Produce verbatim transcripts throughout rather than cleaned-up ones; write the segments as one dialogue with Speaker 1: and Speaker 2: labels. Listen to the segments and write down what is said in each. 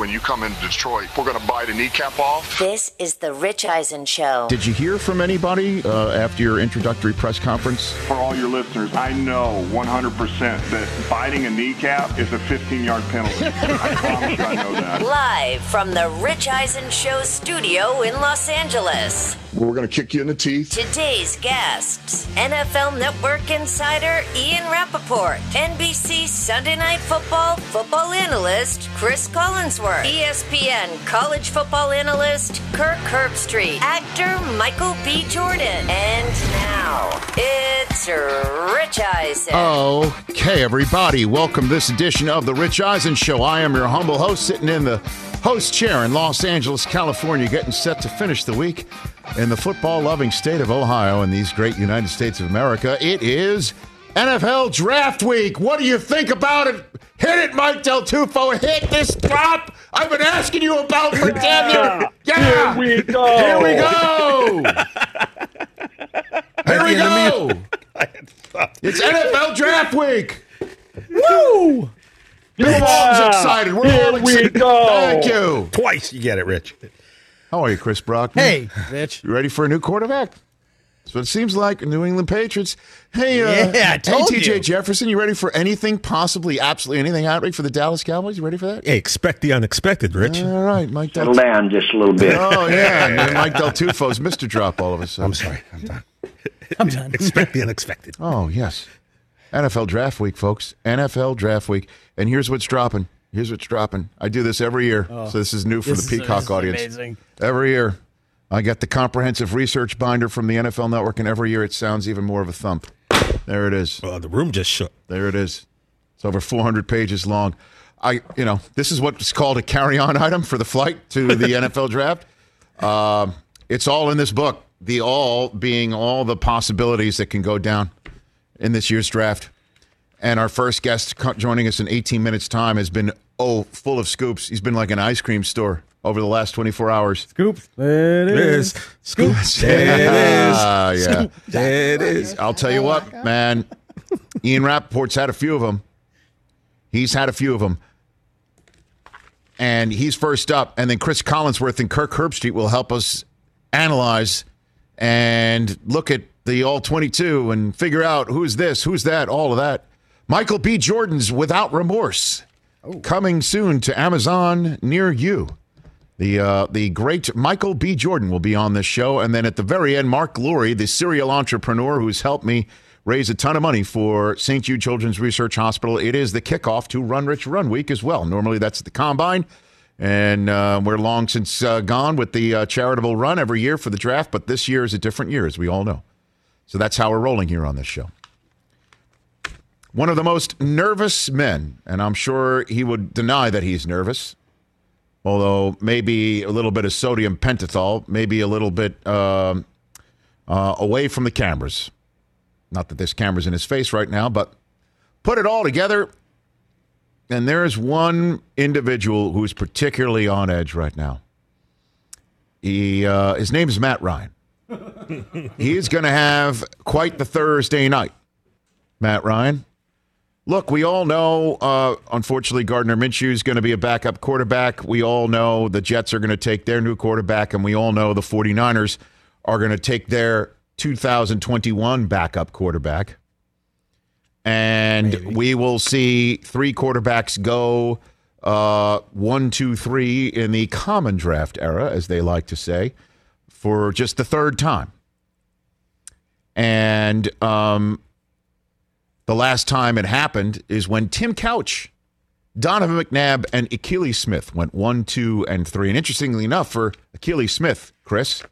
Speaker 1: when you come into Detroit, we're going to bite a kneecap off.
Speaker 2: This is the Rich Eisen Show.
Speaker 3: Did you hear from anybody uh, after your introductory press conference?
Speaker 4: For all your listeners, I know one hundred percent that biting a kneecap is a fifteen-yard penalty. I promise you I know that.
Speaker 2: Live from the Rich Eisen Show studio in Los Angeles.
Speaker 1: We're going to kick you in the teeth.
Speaker 2: Today's guests, N F L Network insider Ian Rappaport, N B C Sunday Night Football football analyst Chris Collinsworth, E S P N college football analyst Kirk Herbstreit, actor Michael B. Jordan, and now it's Rich Eisen.
Speaker 3: Okay, everybody, welcome to this edition of the Rich Eisen Show. I am your humble host, sitting in the host chair in Los Angeles, California, getting set to finish the week in the football-loving state of Ohio and these great United States of America. It is N F L Draft Week. What do you think about it? Hit it, Mike Del Tufo. Hit this drop I've been asking you about for damn near. Yeah.
Speaker 4: Here we go.
Speaker 3: Here we go. Here we go. It's N F L Draft Week.
Speaker 5: Woo!
Speaker 3: We're all excited. We're
Speaker 4: Here
Speaker 3: all excited.
Speaker 4: we go.
Speaker 3: Thank you.
Speaker 5: Twice you get it, Rich.
Speaker 3: How are you, Chris Brockman?
Speaker 6: Hey, Rich.
Speaker 3: You ready for a new quarterback? That's what it seems like. New England Patriots. Hey, uh,
Speaker 6: Yeah, I told
Speaker 3: hey, T J
Speaker 6: you.
Speaker 3: Jefferson, you ready for anything, possibly, absolutely anything happening for the Dallas Cowboys? You ready for that?
Speaker 5: Hey, expect the unexpected, Rich.
Speaker 3: All right, Mike Del
Speaker 7: Settle down just a little bit.
Speaker 3: Oh, yeah. And then Mike Del Tufo's Mister Drop all of a sudden.
Speaker 5: I'm sorry. I'm done.
Speaker 6: I'm done.
Speaker 5: Expect the unexpected.
Speaker 3: Oh, yes. N F L Draft Week, folks. N F L Draft Week. And here's what's dropping. Here's what's dropping. I do this every year,
Speaker 6: Oh,
Speaker 3: so this is new for
Speaker 6: this
Speaker 3: the
Speaker 6: is-
Speaker 3: Peacock
Speaker 6: this is
Speaker 3: audience.
Speaker 6: amazing.
Speaker 3: Every year. I got the comprehensive research binder from the N F L Network, and every year it sounds even more of a thump. There it is.
Speaker 5: Well, the room just shook.
Speaker 3: There it is. It's over four hundred pages long. I, you know, this is what's called a carry-on item for the flight to the N F L Draft. Um, it's all in this book. The all being all the possibilities that can go down in this year's draft. And our first guest co- joining us in eighteen minutes' time has been, oh, full of scoops. He's been like an ice cream store over the last twenty-four hours.
Speaker 6: Scoop. There it is.
Speaker 5: Scoop. There it is.
Speaker 3: Ah, yeah.
Speaker 5: There it is.
Speaker 3: I'll tell you what, man. Ian Rappaport's had a few of them. He's had a few of them. And he's first up. And then Chris Collinsworth and Kirk Herbstreit will help us analyze and look at the all twenty-two and figure out who's this, who's that, all of that. Michael B. Jordan's Without Remorse. Oh. Coming soon to Amazon near you. The uh, the great Michael B. Jordan will be on this show. And then at the very end, Mark Glory, the serial entrepreneur who's helped me raise a ton of money for Saint Jude Children's Research Hospital. It is the kickoff to Run Rich Run Week as well. Normally that's at the Combine. And uh, we're long since uh, gone with the uh, charitable run every year for the draft. But this year is a different year, as we all know. So that's how we're rolling here on this show. One of the most nervous men, and I'm sure he would deny that he's nervous, although maybe a little bit of sodium pentothal, maybe a little bit um, uh, away from the cameras. Not that this camera's in his face right now, but put it all together, and there's one individual who's particularly on edge right now. He, uh, his name is Matt Ryan. He's going to have quite the Thursday night, Matt Ryan. Look, we all know, uh, unfortunately, Gardner Minshew is going to be a backup quarterback. We all know the Jets are going to take their new quarterback, and we all know the 49ers are going to take their two thousand twenty-one backup quarterback. And Maybe. we will see three quarterbacks go uh, one, two, three in the common draft era, as they like to say, for just the third time. And um, the last time it happened is when Tim Couch, Donovan McNabb, and Akili Smith went one, two, and three. And interestingly enough, for Akili Smith, Chris,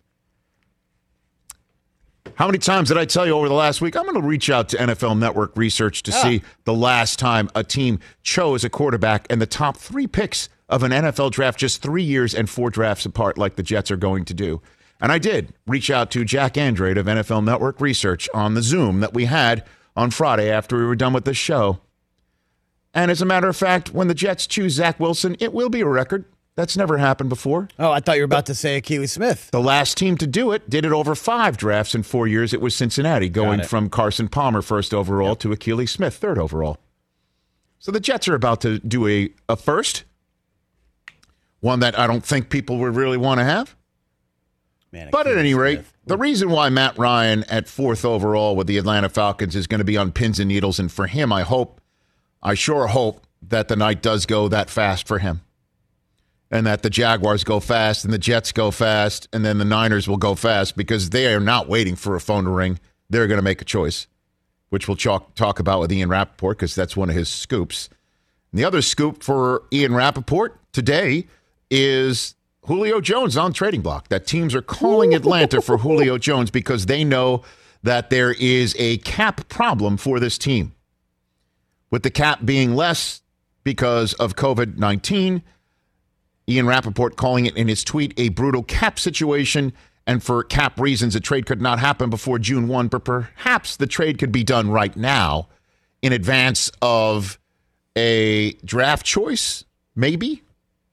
Speaker 3: how many times did I tell you over the last week? I'm going to reach out to N F L Network research to yeah. see the last time a team chose a quarterback and the top three picks of an N F L draft just three years and four drafts apart like the Jets are going to do. And I did reach out to Jack Andrade of N F L Network Research on the Zoom that we had on Friday after we were done with the show. And as a matter of fact, when the Jets choose Zach Wilson, it will be a record. That's never happened before.
Speaker 6: Oh, I thought you were about to say Akili Smith.
Speaker 3: The last team to do it did it over five drafts in four years. It was Cincinnati, going from Carson Palmer first overall yep. to Akili Smith third overall. So the Jets are about to do a, a first. one that I don't think people would really want to have.
Speaker 6: Man,
Speaker 3: But at
Speaker 6: Akeem
Speaker 3: any rate,
Speaker 6: Smith.
Speaker 3: the reason why Matt Ryan at fourth overall with the Atlanta Falcons is going to be on pins and needles, and for him, I hope, I sure hope that the night does go that fast for him. And that the Jaguars go fast and the Jets go fast and then the Niners will go fast because they are not waiting for a phone to ring. They're going to make a choice, which we'll talk, talk about with Ian Rappaport because that's one of his scoops. And the other scoop for Ian Rappaport today is Julio Jones on trading block. That teams are calling Atlanta for Julio Jones because they know that there is a cap problem for this team. With the cap being less because of covid nineteen, Ian Rappaport calling it in his tweet a brutal cap situation, and for cap reasons, a trade could not happen before June first, but perhaps the trade could be done right now in advance of a draft choice, maybe,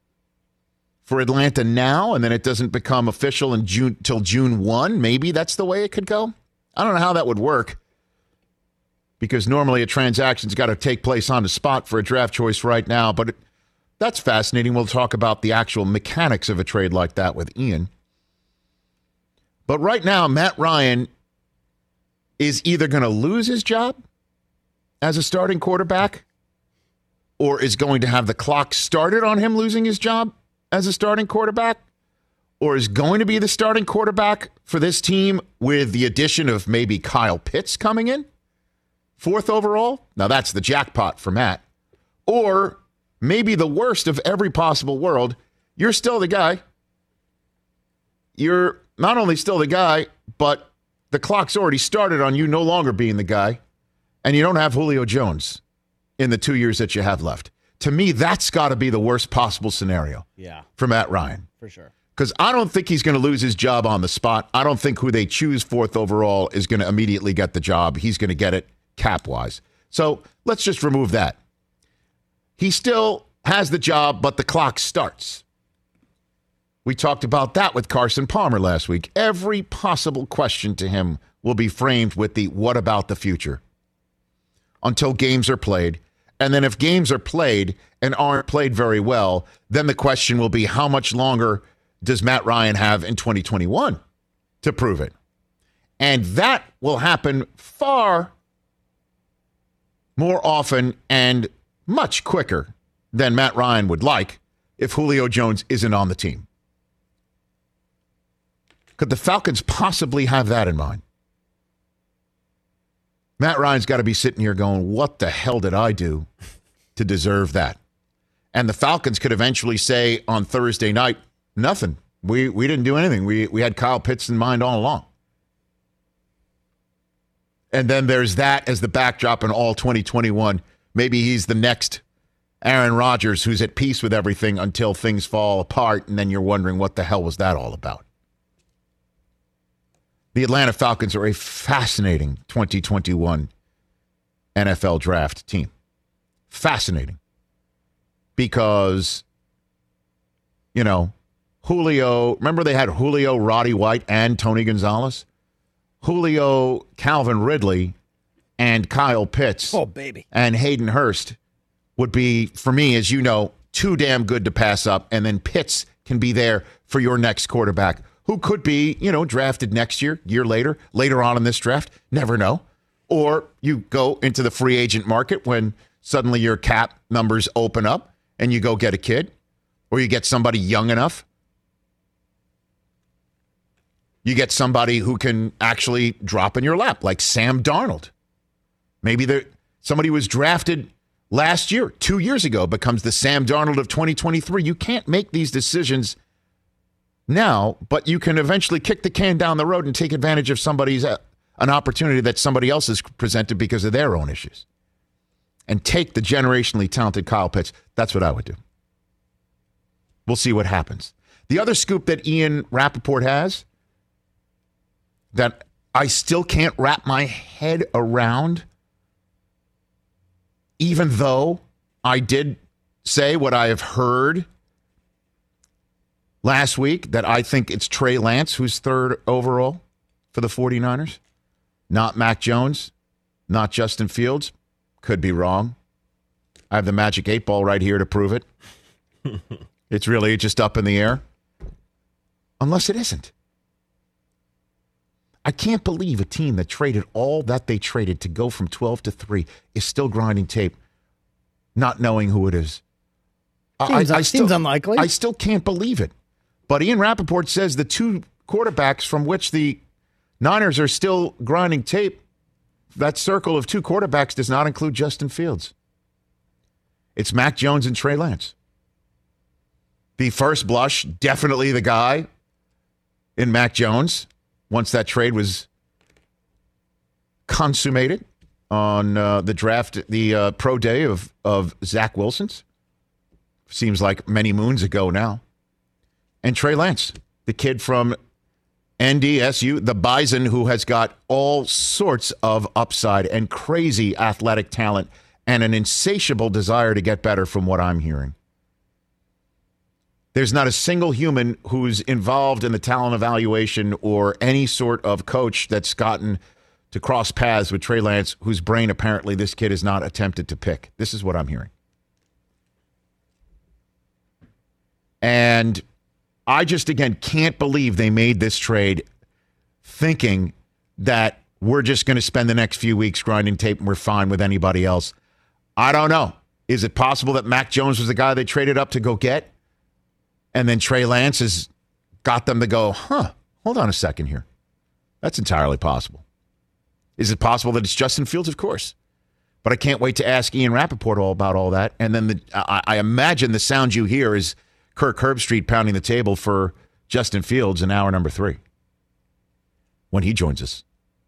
Speaker 3: for Atlanta now, and then it doesn't become official in June till June first. Maybe that's the way it could go. I don't know how that would work because normally a transaction's got to take place on the spot for a draft choice right now, but it, that's fascinating. We'll talk about the actual mechanics of a trade like that with Ian. But right now, Matt Ryan is either going to lose his job as a starting quarterback or is going to have the clock started on him losing his job as a starting quarterback, or is going to be the starting quarterback for this team with the addition of maybe Kyle Pitts coming in, fourth overall. Now that's the jackpot for Matt. Or maybe the worst of every possible world, you're still the guy. You're not only still the guy, but the clock's already started on you no longer being the guy, and you don't have Julio Jones in the two years that you have left. To me, that's got to be the worst possible scenario
Speaker 6: Yeah,
Speaker 3: for Matt Ryan.
Speaker 6: for sure.
Speaker 3: Because I don't think he's going to lose his job on the spot. I don't think who they choose fourth overall is going to immediately get the job. He's going to get it cap-wise. So let's just remove that. He still has the job, but the clock starts. We talked about that with Carson Palmer last week. Every possible question to him will be framed with the what about the future until games are played. And then if games are played and aren't played very well, then the question will be how much longer does Matt Ryan have in twenty twenty-one to prove it? And that will happen far more often and much quicker than Matt Ryan would like if Julio Jones isn't on the team. Could the Falcons possibly have that in mind? Matt Ryan's got to be sitting here going, what the hell did I do to deserve that? And the Falcons could eventually say on Thursday night, nothing. We we didn't do anything. We we had Kyle Pitts in mind all along. And then there's that as the backdrop in all twenty twenty-one. Maybe he's the next Aaron Rodgers who's at peace with everything until things fall apart, and then you're wondering what the hell was that all about? The Atlanta Falcons are a fascinating twenty twenty-one N F L draft team. Fascinating. Because, you know, Julio, remember they had Julio, Roddy White, and Tony Gonzalez? Julio, Calvin Ridley, and Kyle Pitts.
Speaker 6: Oh, baby.
Speaker 3: And Hayden Hurst would be, for me, as you know, too damn good to pass up. And then Pitts can be there for your next quarterback, who could be, you know, drafted next year, year later, later on in this draft. Never know. Or you go into the free agent market when suddenly your cap numbers open up and you go get a kid, or you get somebody young enough. You get somebody who can actually drop in your lap, like Sam Darnold. Maybe there somebody was drafted last year, two years ago, becomes the Sam Darnold of twenty twenty-three. You can't make these decisions now, but you can eventually kick the can down the road and take advantage of somebody's uh, an opportunity that somebody else has presented because of their own issues. And take the generationally talented Kyle Pitts. That's what I would do. We'll see what happens. The other scoop that Ian Rappaport has that I still can't wrap my head around, even though I did say what I have heard last week, that I think it's Trey Lance who's third overall for the 49ers, not Mac Jones, not Justin Fields. Could be wrong. I have the magic eight ball right here to prove it. It's really just up in the air. Unless it isn't. I can't believe a team that traded all that they traded to go from twelve to three is still grinding tape, not knowing who it is.
Speaker 6: Seems,
Speaker 3: I, I
Speaker 6: seems
Speaker 3: still,
Speaker 6: unlikely.
Speaker 3: I still can't believe it. But Ian Rappaport says the two quarterbacks from which the Niners are still grinding tape, that circle of two quarterbacks does not include Justin Fields. It's Mac Jones and Trey Lance. The first blush, definitely the guy in Mac Jones, once that trade was consummated on uh, the draft, the uh, pro day of, of Zach Wilson's. Seems like many moons ago now. And Trey Lance, the kid from N D S U, the Bison, who has got all sorts of upside and crazy athletic talent and an insatiable desire to get better from what I'm hearing. There's not a single human who's involved in the talent evaluation or any sort of coach that's gotten to cross paths with Trey Lance, whose brain apparently this kid has not attempted to pick. This is what I'm hearing. And I just, again, can't believe they made this trade thinking that we're just going to spend the next few weeks grinding tape and we're fine with anybody else. I don't know. Is it possible that Mac Jones was the guy they traded up to go get? And then Trey Lance has got them to go, huh, hold on a second here. That's entirely possible. Is it possible that it's Justin Fields? Of course. But I can't wait to ask Ian Rappaport all about all that. And then the, I, I imagine the sound you hear is Kirk Herbstreit pounding the table for Justin Fields in hour number three when he joins us.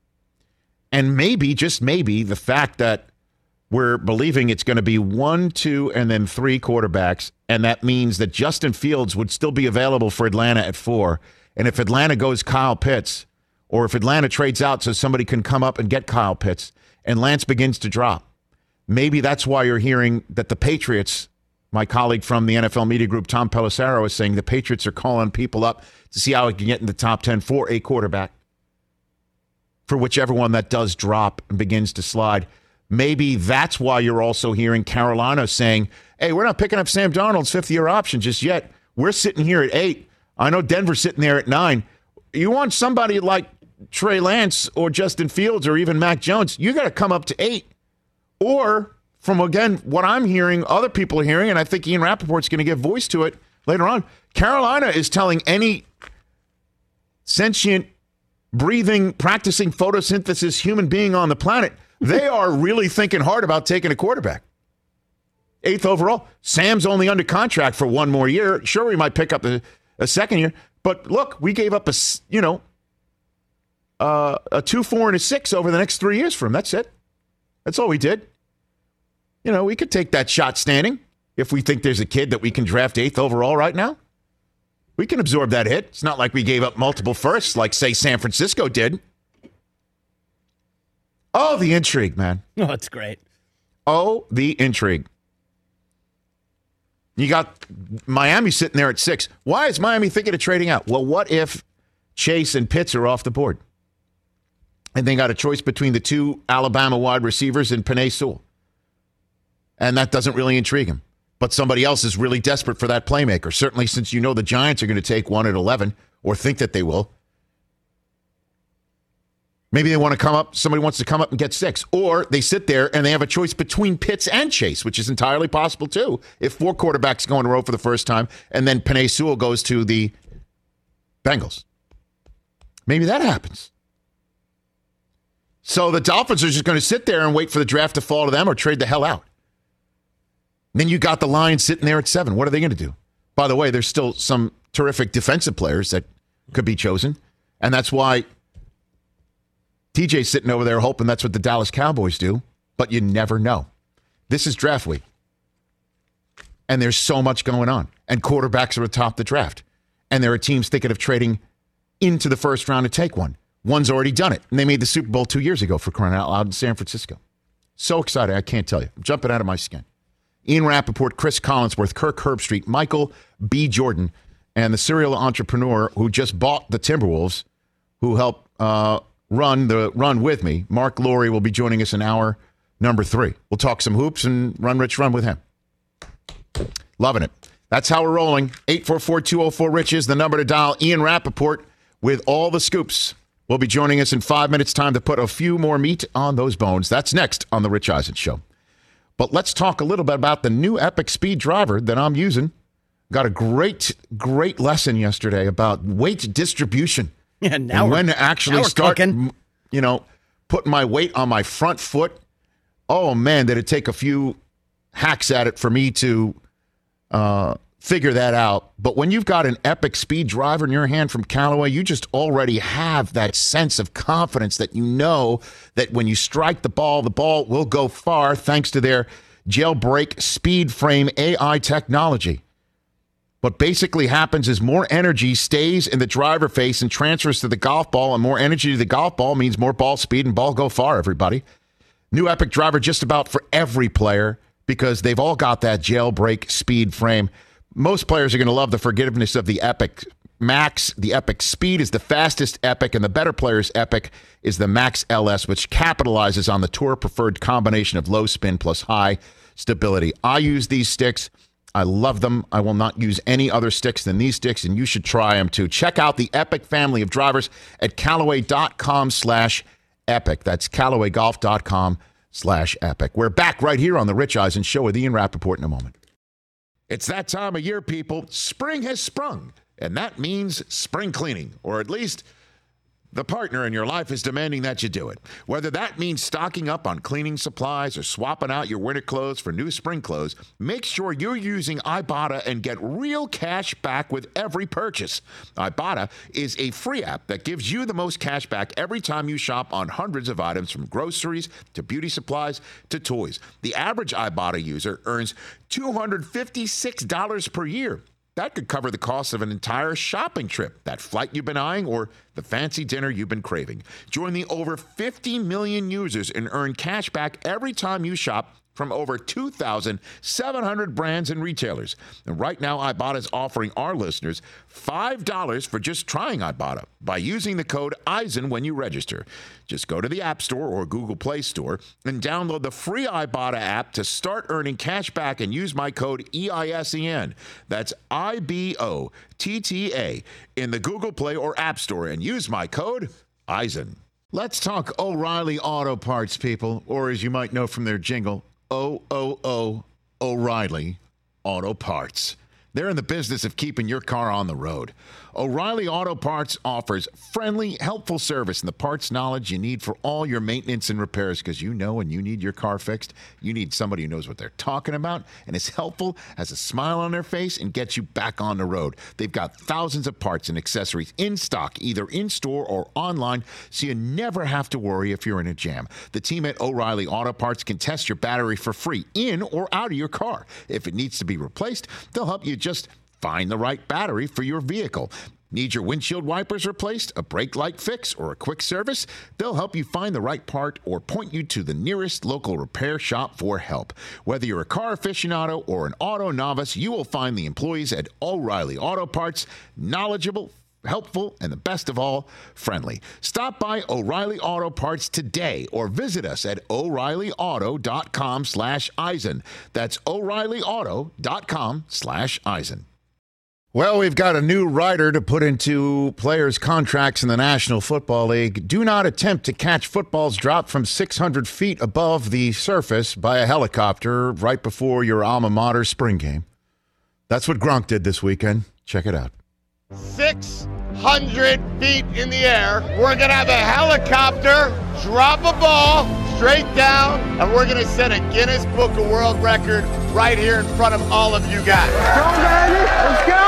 Speaker 3: And maybe, just maybe, the fact that we're believing it's going to be one, two, and then three quarterbacks, and that means that Justin Fields would still be available for Atlanta at four. And if Atlanta goes Kyle Pitts, or if Atlanta trades out so somebody can come up and get Kyle Pitts, and Lance begins to drop, maybe that's why you're hearing that the Patriots, my colleague from the N F L Media Group, Tom Pelissero, is saying the Patriots are calling people up to see how it can get in the top ten for a quarterback, for whichever one that does drop and begins to slide. Maybe that's why you're also hearing Carolina saying, hey, we're not picking up Sam Darnold's fifth-year option just yet. We're sitting here at eight. I know Denver's sitting there at nine. You want somebody like Trey Lance or Justin Fields or even Mac Jones, you got to come up to eight. Or, from, again, what I'm hearing, other people are hearing, and I think Ian Rappaport's going to give voice to it later on, Carolina is telling any sentient, breathing, practicing photosynthesis human being on the planet, they are really thinking hard about taking a quarterback. Eighth overall. Sam's only under contract for one more year. Sure, we might pick up a, a second year. But look, we gave up a, you know, uh, a two, four, and a six over the next three years for him. That's it. That's all we did. You know, we could take that shot standing if we think there's a kid that we can draft eighth overall right now. We can absorb that hit. It's not like we gave up multiple firsts like, say, San Francisco did. Oh, the intrigue, man.
Speaker 6: Oh, that's great.
Speaker 3: Oh, the intrigue. You got Miami sitting there at six. Why is Miami thinking of trading out? Well, what if Chase and Pitts are off the board? And they got a choice between the two Alabama wide receivers and Penei Sewell. And that doesn't really intrigue him. But somebody else is really desperate for that playmaker. Certainly since you know the Giants are going to take one at eleven, or think that they will. Maybe they want to come up, somebody wants to come up and get six. Or they sit there and they have a choice between Pitts and Chase, which is entirely possible too. If four quarterbacks go in a row for the first time, and then Penei Sewell goes to the Bengals. Maybe that happens. So the Dolphins are just going to sit there and wait for the draft to fall to them or trade the hell out. And then you got the Lions sitting there at seven. What are they going to do? By the way, there's still some terrific defensive players that could be chosen. And that's why T J's sitting over there hoping that's what the Dallas Cowboys do, but you never know. This is draft week, and there's so much going on, and quarterbacks are atop the draft, and there are teams thinking of trading into the first round to take one. One's already done it, and they made the Super Bowl two years ago for crying out loud in San Francisco. So excited, I can't tell you. I'm jumping out of my skin. Ian Rappaport, Chris Collinsworth, Kirk Herbstreit, Michael B. Jordan, and the serial entrepreneur who just bought the Timberwolves, who helped uh, run the run with me. Mark Laurie will be joining us in hour number three. We'll talk some hoops and run Rich Run with him. Loving it. That's how we're rolling. eight four four, two oh four, RICH is the number to dial. Ian Rappaport with all the scoops will be joining us in five minutes' time to put a few more meat on those bones. That's next on The Rich Eisen Show. But let's talk a little bit about the new Epic Speed driver that I'm using. Got a great, great lesson yesterday about weight distribution.
Speaker 6: Yeah, now
Speaker 3: and
Speaker 6: we're,
Speaker 3: when to actually
Speaker 6: now we're
Speaker 3: start,
Speaker 6: cooking.
Speaker 3: you know, putting my weight on my front foot. Oh, man, did it take a few hacks at it for me to uh, figure that out. But when you've got an Epic Speed driver in your hand from Callaway, you just already have that sense of confidence that you know that when you strike the ball, the ball will go far thanks to their Jailbreak Speed Frame A I technology. What basically happens is more energy stays in the driver face and transfers to the golf ball, and more energy to the golf ball means more ball speed and ball go far, everybody. New Epic driver just about for every player because they've all got that Jailbreak Speed Frame. Most players are going to love the forgiveness of the Epic Max. The Epic Speed is the fastest Epic, and the better player's Epic is the Max L S, which capitalizes on the tour-preferred combination of low spin plus high stability. I use these sticks. I love them. I will not use any other sticks than these sticks, and you should try them too. Check out the Epic family of drivers at Callaway.com slash Epic. That's CallawayGolf.com slash Epic. We're back right here on The Rich Eisen Show with Ian Rappaport in a moment. It's that time of year, people. Spring has sprung, and that means spring cleaning, or at least the partner in your life is demanding that you do it. Whether that means stocking up on cleaning supplies or swapping out your winter clothes for new spring clothes, make sure you're using Ibotta and get real cash back with every purchase. Ibotta is a free app that gives you the most cash back every time you shop on hundreds of items, from groceries to beauty supplies to toys. The average Ibotta user earns two hundred fifty-six dollars per year. That could cover the cost of an entire shopping trip, that flight you've been eyeing, or the fancy dinner you've been craving. Join the over fifty million users and earn cash back every time you shop from over two thousand seven hundred brands and retailers. And right now, Ibotta is offering our listeners five dollars for just trying Ibotta by using the code Eisen when you register. Just go to the App Store or Google Play Store and download the free Ibotta app to start earning cash back and use my code E I S E N. That's I B O T T A in the Google Play or App Store and use my code Eisen. Let's talk O'Reilly Auto Parts, people, or as you might know from their jingle, O O O O'Reilly Auto Parts. They're in the business of keeping your car on the road. O'Reilly Auto Parts offers friendly, helpful service and the parts knowledge you need for all your maintenance and repairs, because you know when you need your car fixed, you need somebody who knows what they're talking about and is helpful, has a smile on their face, and gets you back on the road. They've got thousands of parts and accessories in stock, either in-store or online, so you never have to worry if you're in a jam. The team at O'Reilly Auto Parts can test your battery for free in or out of your car. If it needs to be replaced, they'll help you just find the right battery for your vehicle. Need your windshield wipers replaced, a brake light fix, or a quick service? They'll help you find the right part or point you to the nearest local repair shop for help. Whether you're a car aficionado or an auto novice, you will find the employees at O'Reilly Auto Parts knowledgeable, helpful, and the best of all, friendly. Stop by O'Reilly Auto Parts today or visit us at O'Reillyauto.com slash Eisen. That's O'Reillyauto.com slash Eisen. Well, we've got a new rider to put into players' contracts in the National Football League. Do not attempt to catch footballs dropped from six hundred feet above the surface by a helicopter right before your alma mater spring game. That's what Gronk did this weekend. Check it out.
Speaker 7: six hundred feet in the air. We're going to have a helicopter drop a ball straight down, and we're going to set a Guinness Book of World Record right here in front of all of you guys.
Speaker 8: Let's go, baby. Let's go.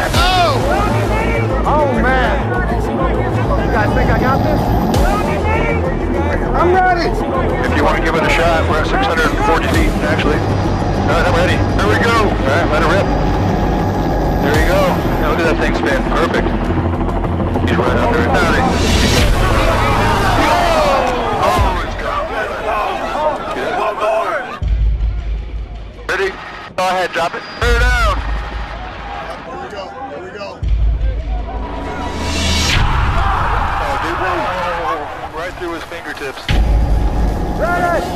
Speaker 7: Oh!
Speaker 8: Oh, man. You guys think I got this? I'm ready.
Speaker 9: If you want to give it a shot, we're at six hundred forty feet, actually. All right, I'm ready. Here we go. All right, let it rip. There you go. Now look at that thing spin. Perfect. He's right under it. Now oh, it's gone. Ready? Go ahead, drop it. Turn it down.
Speaker 7: Here we go. Here we go.
Speaker 9: Oh, dude. Oh, right through his fingertips.
Speaker 8: Ready.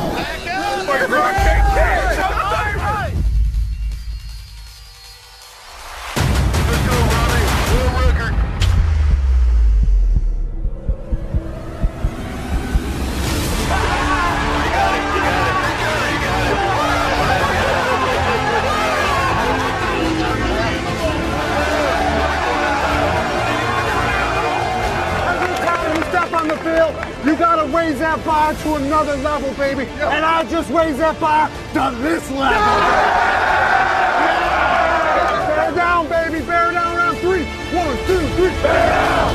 Speaker 8: that bar to another level, baby. And I just raised that bar to this level. Yeah. Bear down, baby. Bear down round three. One, two, three. Bear down.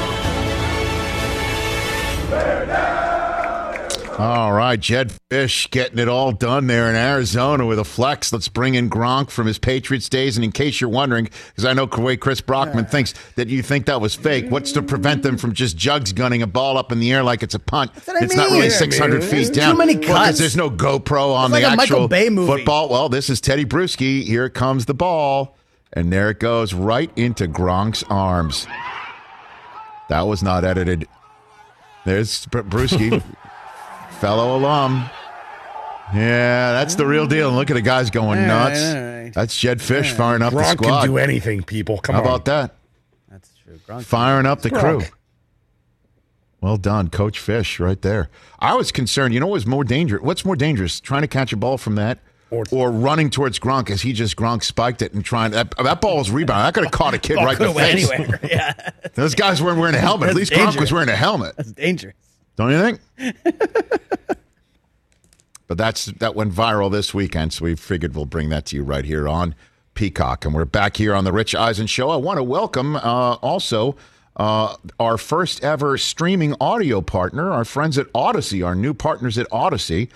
Speaker 8: Bear down.
Speaker 3: All right, Jed Fish getting it all done there in Arizona with a flex. Let's bring in Gronk from his Patriots days. And in case you're wondering, because I know the way Chris Brockman thinks that you think that was fake, what's to prevent them from just jugs gunning a ball up in the air like it's a punt? It's not really six hundred feet down.
Speaker 6: Too many
Speaker 3: Well,
Speaker 6: cuts.
Speaker 3: 'cause there's no GoPro on
Speaker 6: It's
Speaker 3: the
Speaker 6: like a
Speaker 3: actual
Speaker 6: Michael Bay movie.
Speaker 3: football. Well, this is Teddy Bruschi. Here comes the ball. And there it goes right into Gronk's arms. That was not edited. There's Br- Bruschi. Fellow alum. Yeah, that's the real deal. And look at the guys going
Speaker 6: All
Speaker 3: nuts.
Speaker 6: right, all right.
Speaker 3: That's Jed Fish firing up the
Speaker 5: Gronk
Speaker 3: squad.
Speaker 5: can do anything, people. Come
Speaker 3: How
Speaker 5: on.
Speaker 3: about that?
Speaker 6: That's true. Gronk-
Speaker 3: Firing up the crew.
Speaker 5: Gronk.
Speaker 3: Well done, Coach Fish, right there. I was concerned. You know what's more dangerous? What's more dangerous? Trying to catch a ball from that,
Speaker 5: Or-
Speaker 3: or running towards Gronk as he just Gronk spiked it and trying that, that ball was rebounded. That could have caught a kid
Speaker 6: Ball
Speaker 3: right in the
Speaker 6: could've went
Speaker 3: face.
Speaker 6: anywhere. Yeah,
Speaker 3: Those guys weren't wearing a helmet. At
Speaker 6: That's
Speaker 3: least Gronk was
Speaker 6: dangerous.
Speaker 3: wearing a helmet.
Speaker 6: that's dangerous.
Speaker 3: Don't you think? But that's that went viral this weekend, so we figured we'll bring that to you right here on Peacock. And we're back here on the Rich Eisen Show. I want to welcome uh, also uh, our first ever streaming audio partner, our friends at Odyssey, our new partners at Odyssey,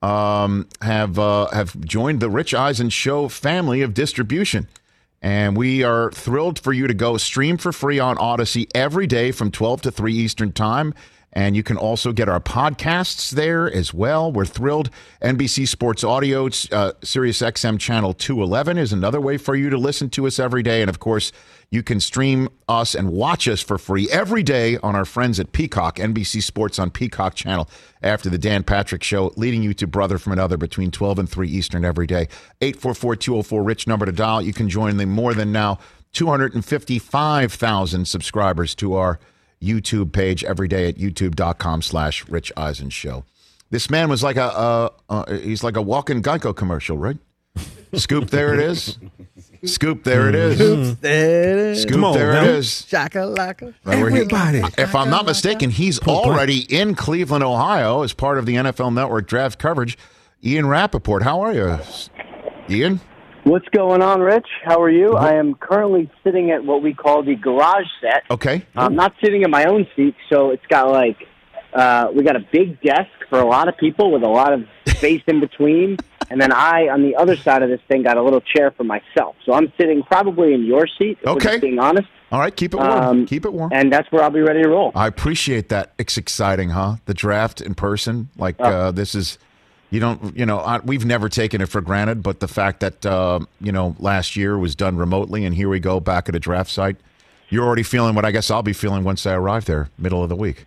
Speaker 3: um, have uh, have joined the Rich Eisen Show family of distribution. And we are thrilled for you to go stream for free on Odyssey every day from twelve to three Eastern Time. And you can also get our podcasts there as well. We're thrilled. N B C Sports Audio, uh, Sirius X M Channel two eleven is another way for you to listen to us every day. And, of course, you can stream us and watch us for free every day on our friends at Peacock, N B C Sports on Peacock Channel after the Dan Patrick Show, leading you to Brother from Another between twelve and three Eastern every day. eight four four, two oh four, RICH number to dial. You can join the more than now two hundred fifty-five thousand subscribers to our YouTube page every day at youtube.com slash Rich Eisen Show. This man was like a, uh, uh, he's like a walking Geico commercial, right? Scoop, there it is. Scoop, there it is.
Speaker 6: Scoop, there
Speaker 3: Scoop,
Speaker 5: Come on,
Speaker 3: there
Speaker 5: now.
Speaker 3: it is.
Speaker 6: Shakalaka.
Speaker 3: Right where he-
Speaker 5: Everybody.
Speaker 3: if I'm not mistaken, he's already in Cleveland, Ohio as part of the N F L Network draft coverage. Ian Rappaport, how are you? Ian?
Speaker 10: What's going on, Rich? How are you? I am currently sitting at what we call the garage set.
Speaker 3: Okay.
Speaker 10: I'm not sitting in my own seat, so it's got like, uh, we got a big desk for a lot of people with a lot of space in between. And then I, on the other side of this thing, got a little chair for myself. So I'm sitting probably in your seat, if we're
Speaker 3: Okay.
Speaker 10: just being honest.
Speaker 3: All right, keep it warm.
Speaker 10: Um,
Speaker 3: keep it warm.
Speaker 10: And that's where I'll be ready to roll.
Speaker 3: I appreciate that. It's exciting, huh? The draft in person. Like, uh, this is, you don't, you know, I, we've never taken it for granted, but the fact that, uh, you know, last year was done remotely and here we go back at a draft site, you're already feeling what I guess I'll be feeling once I arrive there, middle of the week.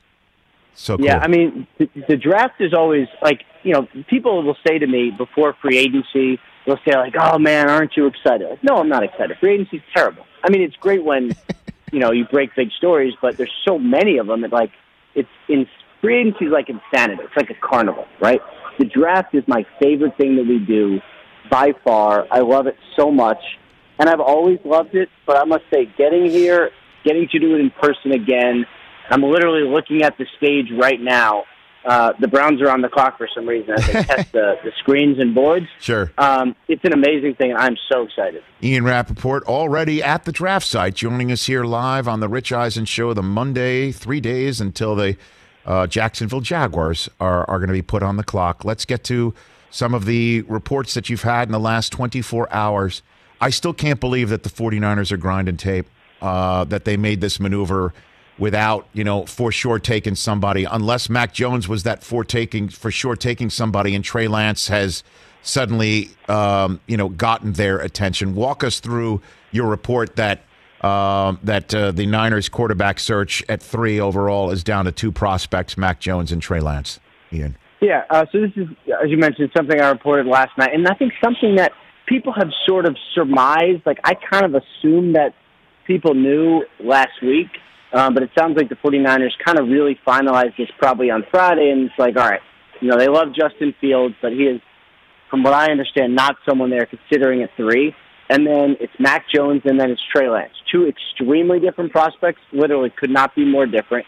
Speaker 3: So cool.
Speaker 10: Yeah, I mean, the, the draft is always like, you know, people will say to me before free agency, they'll say like, oh man, aren't you excited? Like, no, I'm not excited. Free agency's terrible. I mean, it's great when, you know, you break big stories, but there's so many of them that like, it's in free agency is like insanity. It's like a carnival, right? The draft is my favorite thing that we do by far. I love it so much, and I've always loved it, but I must say getting here, getting to do it in person again, I'm literally looking at the stage right now. Uh, the Browns are on the clock for some reason as they test the, the screens and boards.
Speaker 3: Sure.
Speaker 10: Um, it's an amazing thing, and I'm so excited.
Speaker 3: Ian Rappaport already at the draft site, joining us here live on the Rich Eisen Show the Monday, three days until the uh, Jacksonville Jaguars are, are going to be put on the clock. Let's get to some of the reports that you've had in the last twenty-four hours. I still can't believe that the 49ers are grinding tape, uh, that they made this maneuver without, you know, for sure taking somebody, unless Mac Jones was that for taking for sure taking somebody and Trey Lance has suddenly, um, you know, gotten their attention. Walk us through your report that uh, that uh, the Niners quarterback search at three overall is down to two prospects, Mac Jones and Trey Lance. Ian.
Speaker 10: Yeah, uh, so this is, as you mentioned, something I reported last night, and I think something that people have sort of surmised. Like, I kind of assumed that people knew last week, um, but it sounds like the 49ers kind of really finalized this probably on Friday, and it's like, all right, you know, they love Justin Fields, but he is, from what I understand, not someone they're considering at three. And then it's Mac Jones, and then it's Trey Lance. Two extremely different prospects, literally could not be more different.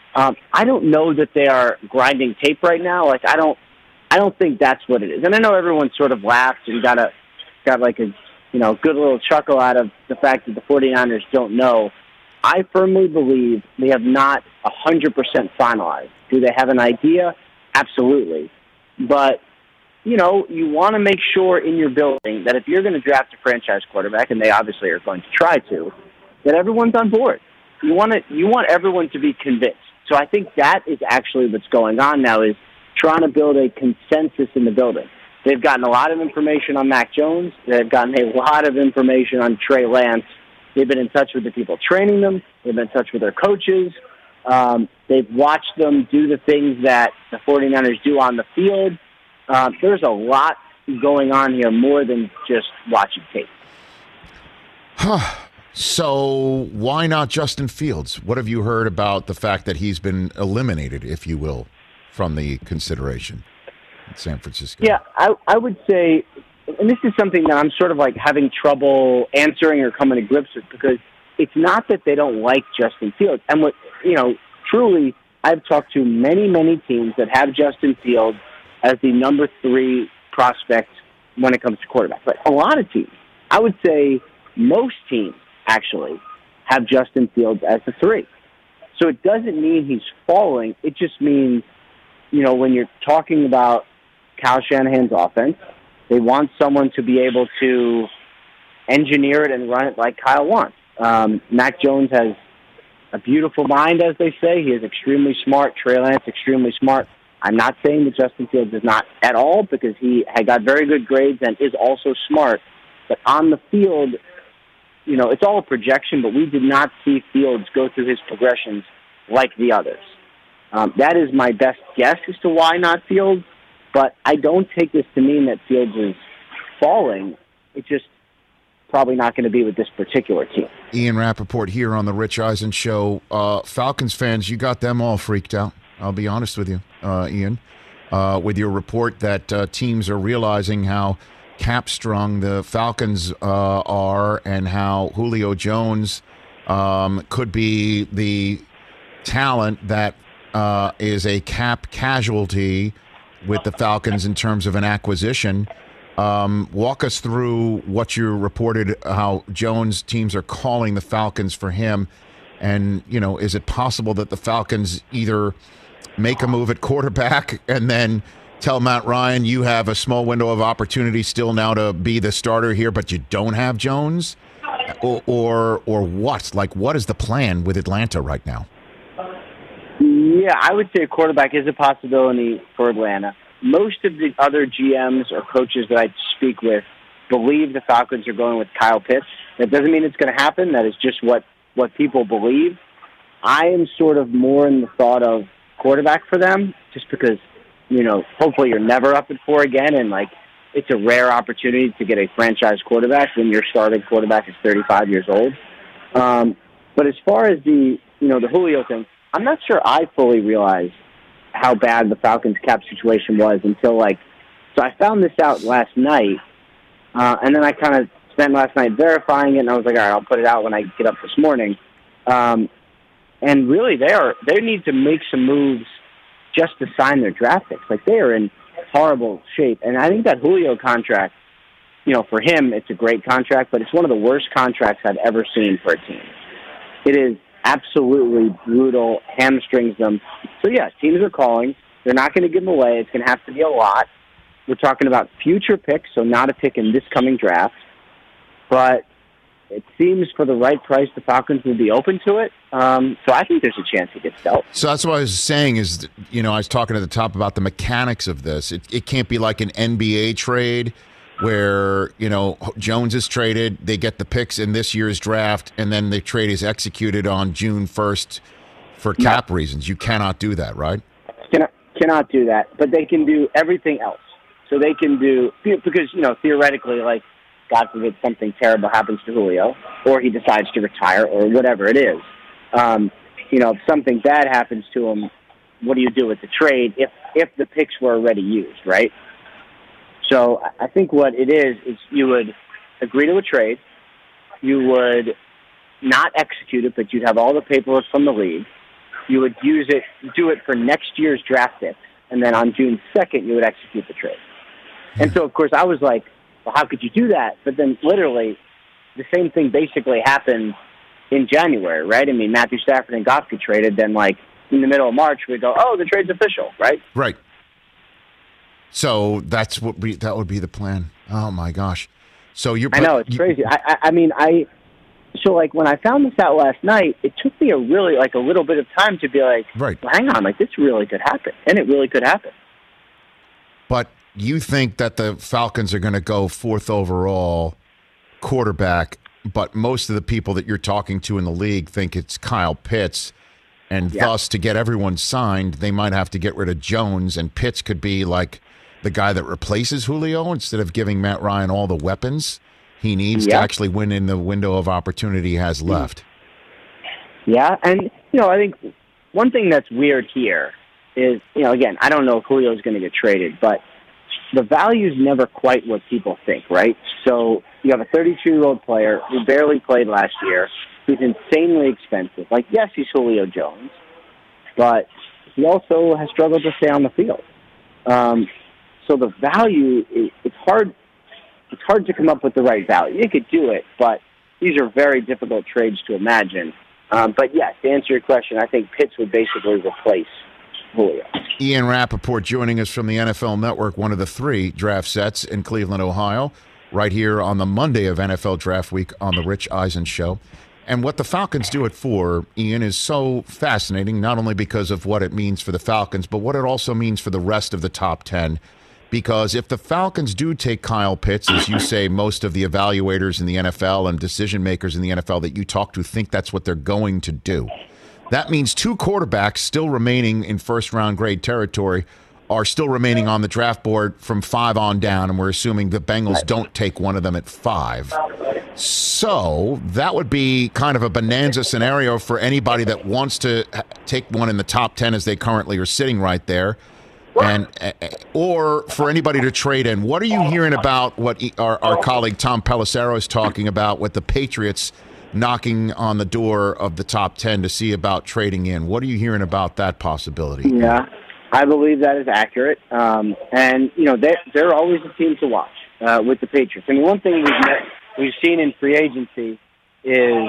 Speaker 10: Um, I don't know that they are grinding tape right now. Like I don't, I don't think that's what it is. And I know everyone sort of laughed and got a, got like a, you know, good little chuckle out of the fact that the 49ers don't know. I firmly believe they have not one hundred percent finalized. Do they have an idea? Absolutely. But, you know, you want to make sure in your building that if you're going to draft a franchise quarterback, and they obviously are going to try to, that everyone's on board. You want to, you want everyone to be convinced. So I think that is actually what's going on now, is trying to build a consensus in the building. They've gotten a lot of information on Mac Jones. They've gotten a lot of information on Trey Lance. They've been in touch with the people training them. They've been in touch with their coaches. Um, they've watched them do the things that the 49ers do on the field. Uh, there's a lot going on here, more than just watching tape.
Speaker 3: So why not Justin Fields? What have you heard about the fact that he's been eliminated, if you will, from the consideration in San Francisco?
Speaker 10: Yeah, I, I would say, and this is something that I'm sort of like having trouble answering or coming to grips with, because it's not that they don't like Justin Fields. And what, you know, truly, I've talked to many, many teams that have Justin Fields as the number three prospect when it comes to quarterback. But a lot of teams, I would say most teams actually have Justin Fields as the three. So it doesn't mean he's falling. It just means, you know, when you're talking about Kyle Shanahan's offense, they want someone to be able to engineer it and run it like Kyle wants. Um, Mac Jones has a beautiful mind, as they say. He is extremely smart. Trey Lance, extremely smart. I'm not saying that Justin Fields is not at all, because he had got very good grades and is also smart. But on the field, you know, it's all a projection, but we did not see Fields go through his progressions like the others. Um, that is my best guess as to why not Fields, but I don't take this to mean that Fields is falling. It's just probably not going to be with this particular team.
Speaker 3: Ian Rappaport here on the Rich Eisen Show. Uh, Falcons fans, you got them all freaked out. I'll be honest with you, uh, Ian, uh, with your report that uh, teams are realizing how cap-strung the Falcons uh, are, and how Julio Jones um, could be the talent that uh, is a cap casualty with the Falcons in terms of an acquisition. Um, walk us through what you reported, how Jones teams are calling the Falcons for him. And, you know, is it possible that the Falcons either make a move at quarterback and then tell Matt Ryan, you have a small window of opportunity still now to be the starter here, but you don't have Jones? Or, or, or what? Like, what is the plan with Atlanta right now?
Speaker 10: Yeah, I would say a quarterback is a possibility for Atlanta. Most of the other G Ms or coaches that I speak with believe the Falcons are going with Kyle Pitts. That doesn't mean it's going to happen. That is just what, what people believe. I am sort of more in the thought of quarterback for them, just because, you know, hopefully you're never up at four again, and, like, it's a rare opportunity to get a franchise quarterback when your starting quarterback is thirty-five years old. Um, but as far as the, you know, the Julio thing, I'm not sure I fully realized how bad the Falcons cap situation was until, like, so I found this out last night, uh, and then I kind of spent last night verifying it, and I was like, all right, I'll put it out when I get up this morning. Um, and really, they are they need to make some moves just to sign their draft picks. Like, they are in horrible shape. And I think that Julio contract, you know, for him, it's a great contract, but it's one of the worst contracts I've ever seen for a team. It is absolutely brutal, hamstrings them. So, yeah, teams are calling. They're not going to give them away. It's going to have to be a lot. We're talking about future picks, so not a pick in this coming draft. But it seems for the right price, the Falcons will be open to it. Um, so I think there's a chance he gets dealt.
Speaker 3: So that's what I was saying is, you know, I was talking at the top about the mechanics of this. It, it can't be like an N B A trade where, you know, Jones is traded, they get the picks in this year's draft, and then the trade is executed on June first for cap no. reasons. You cannot do that, right?
Speaker 10: Cannot, cannot do that, but they can do everything else. So they can do, because, you know, theoretically, like, God forbid something terrible happens to Julio, or he decides to retire, or whatever it is. Um, you know, if something bad happens to him, what do you do with the trade if, if the picks were already used, right? So I think what it is, is you would agree to a trade, you would not execute it, but you'd have all the paperwork from the league, you would use it, do it for next year's draft picks, and then on June second, you would execute the trade. And so, of course, I was like, well, how could you do that? But then literally the same thing basically happened in January, right? I mean, Matthew Stafford and Goff get traded. Then, like, in the middle of March, we go, oh, the trade's official, right?
Speaker 3: Right. So that's what we, that would be the plan. Oh, my gosh. So you're.
Speaker 10: I know, it's
Speaker 3: you,
Speaker 10: crazy. I, I, I mean, I, so, like, when I found this out last night, it took me a really, like, a little bit of time to be like,
Speaker 3: right.
Speaker 10: well, hang on, like, this really could happen. And it really could happen.
Speaker 3: But you think that the Falcons are going to go fourth overall quarterback, but most of the people that you're talking to in the league think it's Kyle Pitts, and
Speaker 10: Yeah.
Speaker 3: thus to get everyone signed, they might have to get rid of Jones, and Pitts could be like the guy that replaces Julio instead of giving Matt Ryan all the weapons he needs
Speaker 10: Yeah.
Speaker 3: to actually win in the window of opportunity he has left.
Speaker 10: Yeah, and, you know, I think one thing that's weird here is, you know, again, I don't know if Julio's going to get traded, but the value's never quite what people think, right? So you have a thirty-two-year-old player who barely played last year, who's insanely expensive. Like, yes, he's Julio Jones, but he also has struggled to stay on the field. Um, so the value, it's hard it's hard to come up with the right value. You could do it, but these are very difficult trades to imagine. Um, but, yes, to answer your question, I think Pitts would basically replace Julio.
Speaker 3: Ian Rappaport joining us from the N F L Network, one of the three draft sets in Cleveland, Ohio, right here on the Monday of N F L Draft Week on the Rich Eisen Show. And what the Falcons do it for, Ian, is so fascinating, not only because of what it means for the Falcons, but what it also means for the rest of the top ten. Because if the Falcons do take Kyle Pitts, as you say, most of the evaluators in the N F L and decision makers in the N F L that you talk to think that's what they're going to do. That means two quarterbacks still remaining in first-round grade territory are still remaining on the draft board from five on down, and we're assuming the Bengals don't take one of them at five. So that would be kind of a bonanza scenario for anybody that wants to take one in the top ten as they currently are sitting right there, and or for anybody to trade in. What are you hearing about what our, our colleague Tom Pelissero is talking about with the Patriots knocking on the door of the top ten to see about trading in? What are you hearing about that possibility?
Speaker 10: Yeah, I believe that is accurate. Um, and, you know, they're, they're always a team to watch uh, with the Patriots. I mean, one thing we've, met, we've seen in free agency is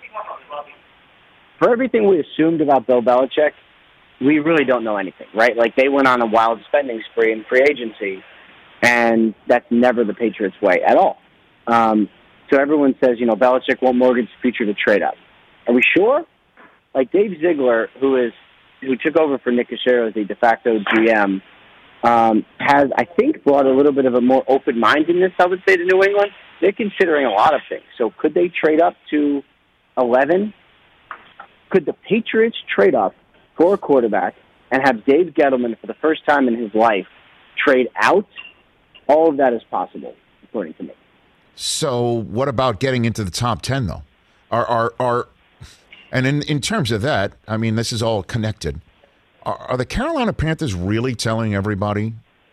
Speaker 10: for everything we assumed about Bill Belichick, we really don't know anything, right? Like, they went on a wild spending spree in free agency, and that's never the Patriots' way at all. Um, so everyone says, you know, Belichick won't mortgage the future to trade up. Are we sure? Like, Dave Ziegler, who is who took over for Nick Caserio as the de facto G M, um, has, I think, brought a little bit of a more open-mindedness, I would say, to New England. They're considering a lot of things. So could they trade up to eleven? Could the Patriots trade up for a quarterback and have Dave Gettleman, for the first time in his life, trade out? All of that is possible, according to me.
Speaker 3: So what about getting into the top ten, though? Are are are and in, in terms of that, I mean, this is all connected. Are, are the Carolina Panthers really telling everybody,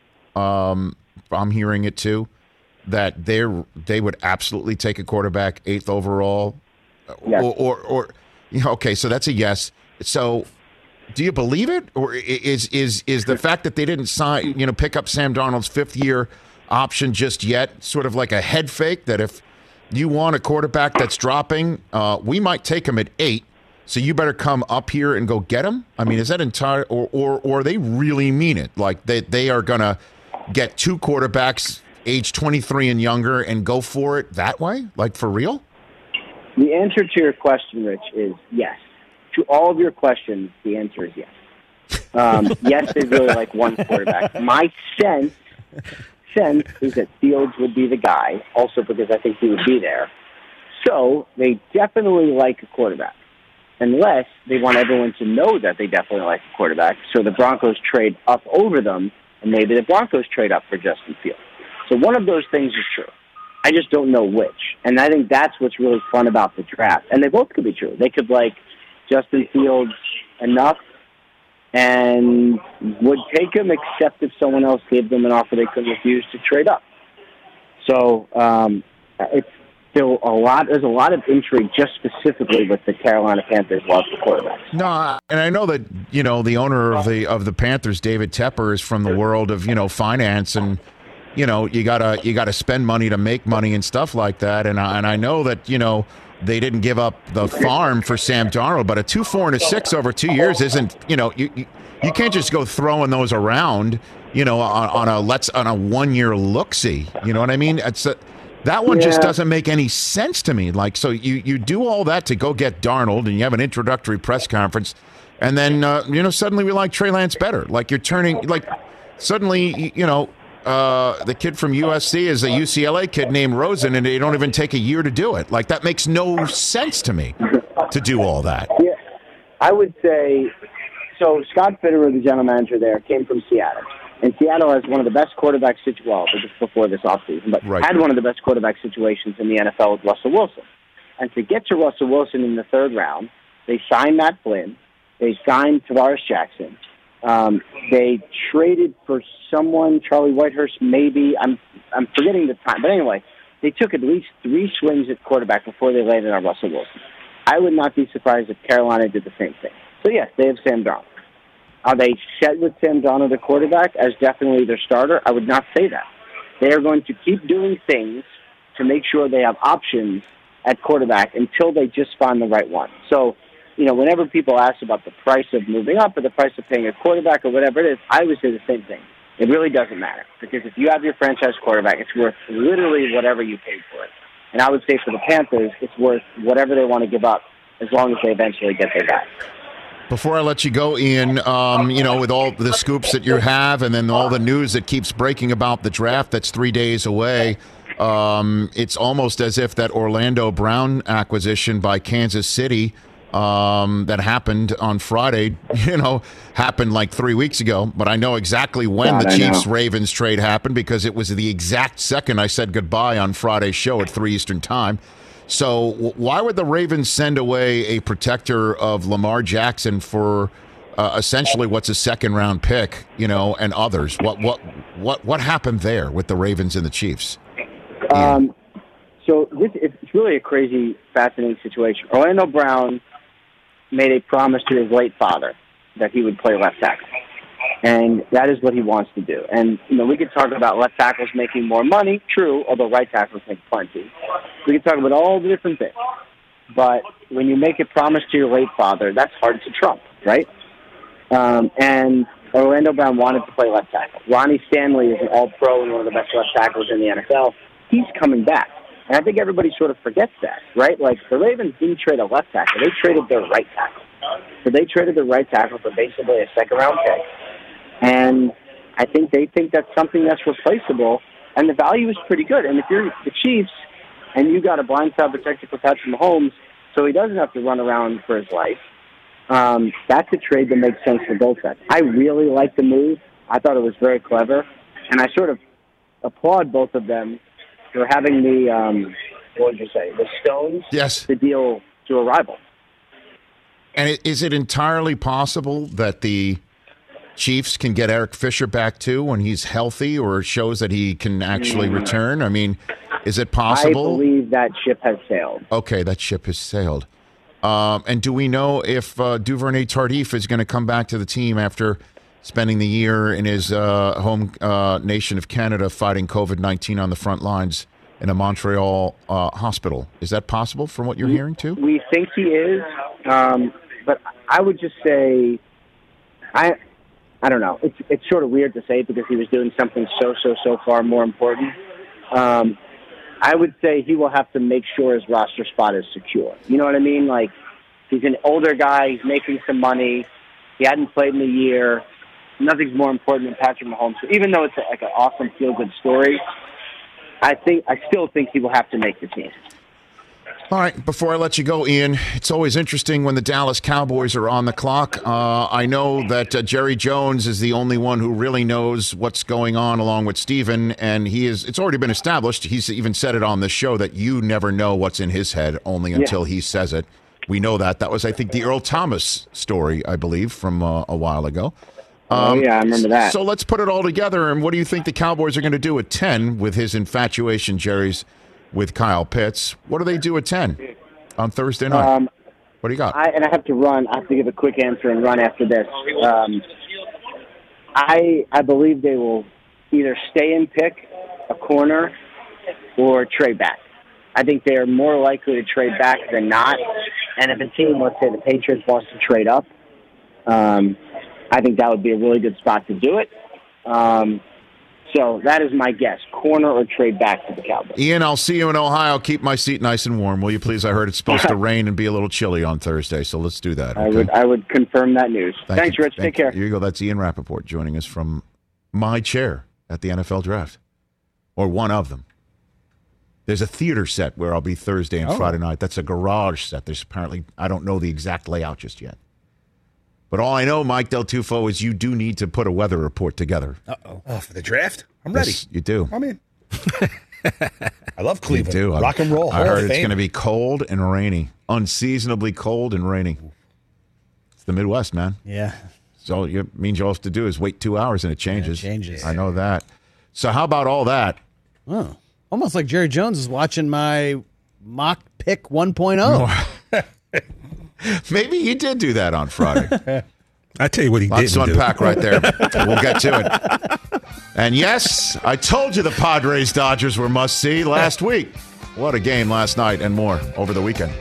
Speaker 3: um, I'm hearing it too, that they're they would absolutely take a quarterback eighth overall?
Speaker 10: Yes.
Speaker 3: Or, or, or you know, okay, so that's a yes. So do you believe it? Or is is is the fact that they didn't sign, you know, pick up Sam Darnold's fifth year option just yet sort of like a head fake that if you want a quarterback that's dropping, uh, we might take him at eight, so you better come up here and go get him? I mean, is that entire, or or, or they really mean it? Like they, they are going to get two quarterbacks age twenty-three and younger and go for it that way? Like for real?
Speaker 10: The answer to your question, Rich, is yes. To all of your questions, the answer is yes. Um, yes, they really like one quarterback. My sense sense is that Fields would be the guy, also because I think he would be there. So they definitely like a quarterback, unless they want everyone to know that they definitely like a quarterback. So the Broncos trade up over them, and maybe the Broncos trade up for Justin Fields. So one of those things is true. I just don't know which. And I think that's what's really fun about the draft. And they both could be true. They could like Justin Fields enough and would take him, except if someone else gave them an offer they couldn't refuse to trade up. So um, it's still a lot. There's a lot of intrigue just specifically with the Carolina Panthers love for quarterbacks.
Speaker 3: No, and I know that, you know, the owner of the of the Panthers, David Tepper, is from the world of, you know, finance, and, you know, you gotta you gotta spend money to make money and stuff like that. And I, and I know that, you know, they didn't give up the farm for Sam Darnold, but a two, four, and a six over two years isn't, you know, you you, you can't just go throwing those around, you know, on, on a let's on a one year look see. You know what I mean? It's a, that one
Speaker 10: Yeah.
Speaker 3: just doesn't make any sense to me. Like, so you, you do all that to go get Darnold, and you have an introductory press conference, and then, uh, you know, suddenly we like Trey Lance better. Like, you're turning, like, suddenly, you know, uh, the kid from U S C is a U C L A kid named Rosen, and they don't even take a year to do it. Like, that makes no sense to me to do all that.
Speaker 10: Yeah, I would say, so Scott Fitterer, the general manager there, came from Seattle. And Seattle has one of the best quarterback situations, well, just before this offseason, but
Speaker 3: Right.
Speaker 10: had one of the best quarterback situations in the N F L with Russell Wilson. And to get to Russell Wilson in the third round, they signed Matt Flynn, they signed Tavares Jackson, um, they traded for someone, Charlie Whitehurst, maybe, I'm I'm forgetting the time, but anyway, they took at least three swings at quarterback before they landed on Russell Wilson. I would not be surprised if Carolina did the same thing. So yes, they have Sam Darnold. Are they set with Sam Darnold, the quarterback, as definitely their starter? I would not say that. They are going to keep doing things to make sure they have options at quarterback until they just find the right one. So, you know, whenever people ask about the price of moving up or the price of paying a quarterback or whatever it is, I would say the same thing. It really doesn't matter, because if you have your franchise quarterback, it's worth literally whatever you paid for it. And I would say for the Panthers, it's worth whatever they want to give up as long as they eventually get their guy.
Speaker 3: Before I let you go, Ian, um, you know, with all the scoops that you have, and then all the news that keeps breaking about the draft that's three days away, um, it's almost as if that Orlando Brown acquisition by Kansas City um, that happened on Friday, you know, happened like three weeks ago. But I know exactly when
Speaker 10: God,
Speaker 3: the
Speaker 10: I
Speaker 3: Chiefs-Ravens trade happened, because it was the exact second I said goodbye on Friday's show at three Eastern Time. So why would the Ravens send away a protector of Lamar Jackson for uh, essentially what's a second round pick, you know, and others? What what what what happened there with the Ravens and the Chiefs?
Speaker 10: Um, so this it's really a crazy, fascinating situation. Orlando Brown made a promise to his late father that he would play left tackle, and that is what he wants to do. And you know, we could talk about left tackles making more money, true, although right tackles make plenty. We could talk about all the different things, but when you make a promise to your late father, that's hard to trump, right? Um, and Orlando Brown wanted to play left tackle. Ronnie Stanley is an all-pro and one of the best left tackles in the N F L. He's coming back. And I think everybody sort of forgets that, right? Like, the Ravens didn't trade a left tackle. They traded their right tackle. So they traded their right tackle for basically a second-round pick. And I think they think that's something that's replaceable, and the value is pretty good. And if you're the Chiefs and you got a blindside protector for Patrick Mahomes so he doesn't have to run around for his life, um, that's a trade that makes sense for both sides. I really like the move. I thought it was very clever, and I sort of applaud both of them for having the, um, what would you say, the stones
Speaker 3: Yes.
Speaker 10: to deal to a rival.
Speaker 3: And it, is it entirely possible that the Chiefs can get Eric Fisher back too when he's healthy, or shows that he can actually
Speaker 10: Mm.
Speaker 3: return? I mean, is it
Speaker 10: I
Speaker 3: possible?
Speaker 10: believe that ship has sailed.
Speaker 3: Okay, that ship has sailed. Um, and do we know if uh, Duvernay Tardif is going to come back to the team after spending the year in his uh, home uh, nation of Canada fighting COVID nineteen on the front lines in a Montreal uh, hospital? Is that possible from what you're
Speaker 10: We-
Speaker 3: hearing too?
Speaker 10: We think he is, um, but I would just say, I, I don't know. It's it's sort of weird to say because he was doing something so so so far more important. Um, I would say he will have to make sure his roster spot is secure. You know what I mean? Like, he's an older guy. He's making some money. He hadn't played in a year. Nothing's more important than Patrick Mahomes. So even though it's a, like an awesome feel-good story, I think I still think he will have to make the team.
Speaker 3: All right, before I let you go, Ian, it's always interesting when the Dallas Cowboys are on the clock. Uh, I know that uh, Jerry Jones is the only one who really knows what's going on along with Steven, and he is. It's already been established. He's even said it on this show that you never know what's in his head, only until
Speaker 10: Yeah.
Speaker 3: he says it. We know that. That was, I think, the Earl Thomas story, I believe, from uh, a while ago.
Speaker 10: Oh, yeah, I remember that.
Speaker 3: So let's put it all together, and what do you think the Cowboys are going to do at ten with his infatuation, Jerry's, with Kyle Pitts? What do they do at ten on Thursday night?
Speaker 10: Um,
Speaker 3: What do you got?
Speaker 10: I, and I have to run. I have to give a quick answer and run after this. Um, I I believe they will either stay and pick a corner or trade back. I think they are more likely to trade back than not. And if a team, let's say the Patriots, wants to trade up, um, I think that would be a really good spot to do it. Um, so that is my guess, corner or trade back to the Cowboys.
Speaker 3: Ian, I'll see you in Ohio. Keep my seat nice and warm, will you please? I heard it's supposed to rain and be a little chilly on Thursday, so let's do that. Okay?
Speaker 10: I would I would confirm that news.
Speaker 3: Thank
Speaker 10: Thanks,
Speaker 3: you.
Speaker 10: Rich.
Speaker 3: Thank
Speaker 10: Take care.
Speaker 3: You. Here you go. That's Ian Rappaport joining us from my chair at the N F L Draft, or one of them. There's a theater set where I'll be Thursday and
Speaker 6: Oh.
Speaker 3: Friday night. That's a garage set. There's apparently, I don't know the exact layout just yet. But all I know, Mike Del Tufo, is you do need to put a weather report together.
Speaker 5: Uh-oh. Oh, for the draft? I'm ready.
Speaker 3: Yes, you do.
Speaker 5: I'm in. I love Cleveland.
Speaker 3: You do.
Speaker 5: Rock and roll.
Speaker 3: I
Speaker 5: Hall
Speaker 3: heard
Speaker 5: of
Speaker 3: it's
Speaker 5: Fame.
Speaker 3: going to be cold and rainy. Unseasonably cold and rainy. It's the Midwest, man.
Speaker 6: Yeah.
Speaker 3: So it means all you have to do is wait two hours and it changes.
Speaker 6: Yeah, it changes.
Speaker 3: I know that. So how about all that?
Speaker 6: Oh, almost like Jerry Jones is watching my mock pick one point oh.
Speaker 3: Maybe he did do that on Friday.
Speaker 5: I tell you what he did.
Speaker 3: Lots to unpack right there. We'll get to it. And yes, I told you the Padres Dodgers were must see last week. What a game last night and more over the weekend.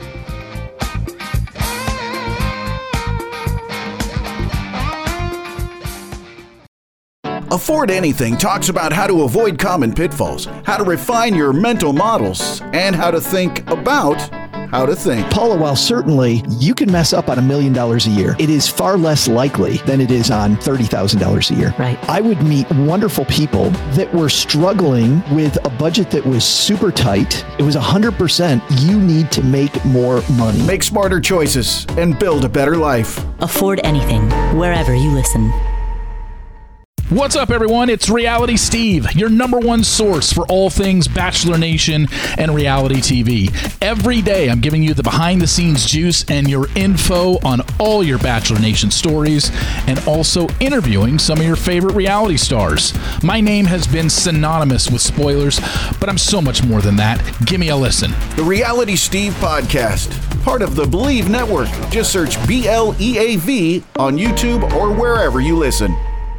Speaker 11: Afford Anything talks about how to avoid common pitfalls, how to refine your mental models, and how to think about how to think.
Speaker 12: Paula, while certainly you can mess up on a million dollars a year, it is far less likely than it is on thirty thousand dollars a year.
Speaker 13: Right.
Speaker 12: I would meet wonderful people that were struggling with a budget that was super tight. It was one hundred percent you need to make more money.
Speaker 11: Make smarter choices and build a better life.
Speaker 13: Afford Anything, wherever you listen.
Speaker 14: What's up, everyone? It's Reality Steve, your number one source for all things Bachelor Nation and reality T V. Every day, I'm giving you the behind-the-scenes juice and your info on all your Bachelor Nation stories, and also interviewing some of your favorite reality stars. My name has been synonymous with spoilers, but I'm so much more than that. Give me a listen.
Speaker 11: The Reality Steve Podcast, part of the Believe Network. Just search B L E A V on YouTube or wherever you listen.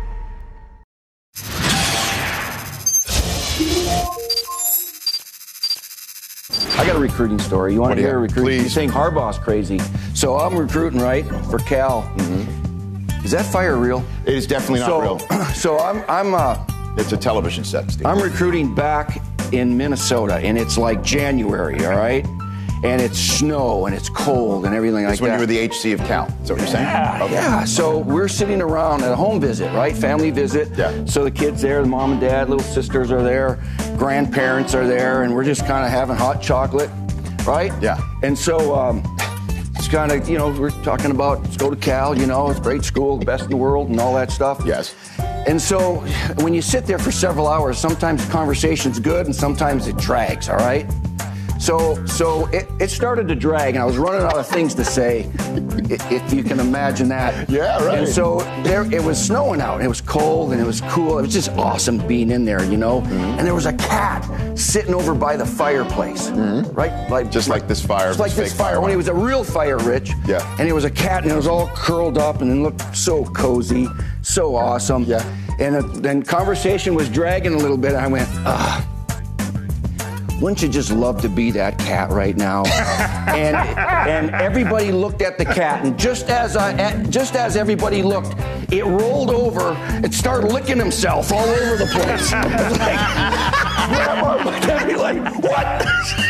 Speaker 15: I got a recruiting story. You want
Speaker 1: What
Speaker 15: to
Speaker 1: do you
Speaker 15: hear a
Speaker 1: have?
Speaker 15: recruiting?
Speaker 1: Please.
Speaker 15: You think Harbaugh's crazy. So I'm recruiting, right, for Cal. Mm-hmm. Is that fire real?
Speaker 1: It is definitely not
Speaker 15: so,
Speaker 1: real.
Speaker 15: So I'm, I'm, uh,
Speaker 1: It's a television set, Steve.
Speaker 15: I'm recruiting back in Minnesota, and it's like January, all right? And it's snow, and it's cold, and everything
Speaker 1: That's
Speaker 15: like
Speaker 1: when
Speaker 15: that.
Speaker 1: you were the H C of Cal. Is that what you're saying?
Speaker 15: Yeah,
Speaker 1: Okay.
Speaker 15: yeah. So we're sitting around at a home visit, right? Family visit.
Speaker 1: Yeah.
Speaker 15: So the kids there, the mom and dad, little sisters are there, grandparents are there, and we're just kind of having hot chocolate, right?
Speaker 1: Yeah.
Speaker 15: And so um, it's kind of, you know, we're talking about let's go to Cal, you know, it's a great school, the best in the world, and all that stuff.
Speaker 1: Yes.
Speaker 15: And so when you sit there for several hours, sometimes the conversation's good and sometimes it drags, all right? So so it, it started to drag, and I was running out of things to say, i- if you can imagine that.
Speaker 1: Yeah, right.
Speaker 15: And so there, it was snowing out, and it was cold, and it was cool. It was just awesome being in there, you know?
Speaker 1: Mm-hmm.
Speaker 15: And there was a cat sitting over by the fireplace, right? Like
Speaker 1: Just like this fire.
Speaker 15: Just like this
Speaker 1: fake
Speaker 15: fire. When it was a real fire, Rich.
Speaker 1: Yeah.
Speaker 15: And it was a cat, and it was all curled up, and it looked so cozy, so awesome.
Speaker 1: Yeah.
Speaker 15: And uh, then conversation was dragging a little bit, and I went, ah. Wouldn't you just love to be that cat right now? and and everybody looked at the cat, and just as I at, just as everybody looked, it rolled over and started licking himself all over the place. I was like, Grandma looked at me like, what?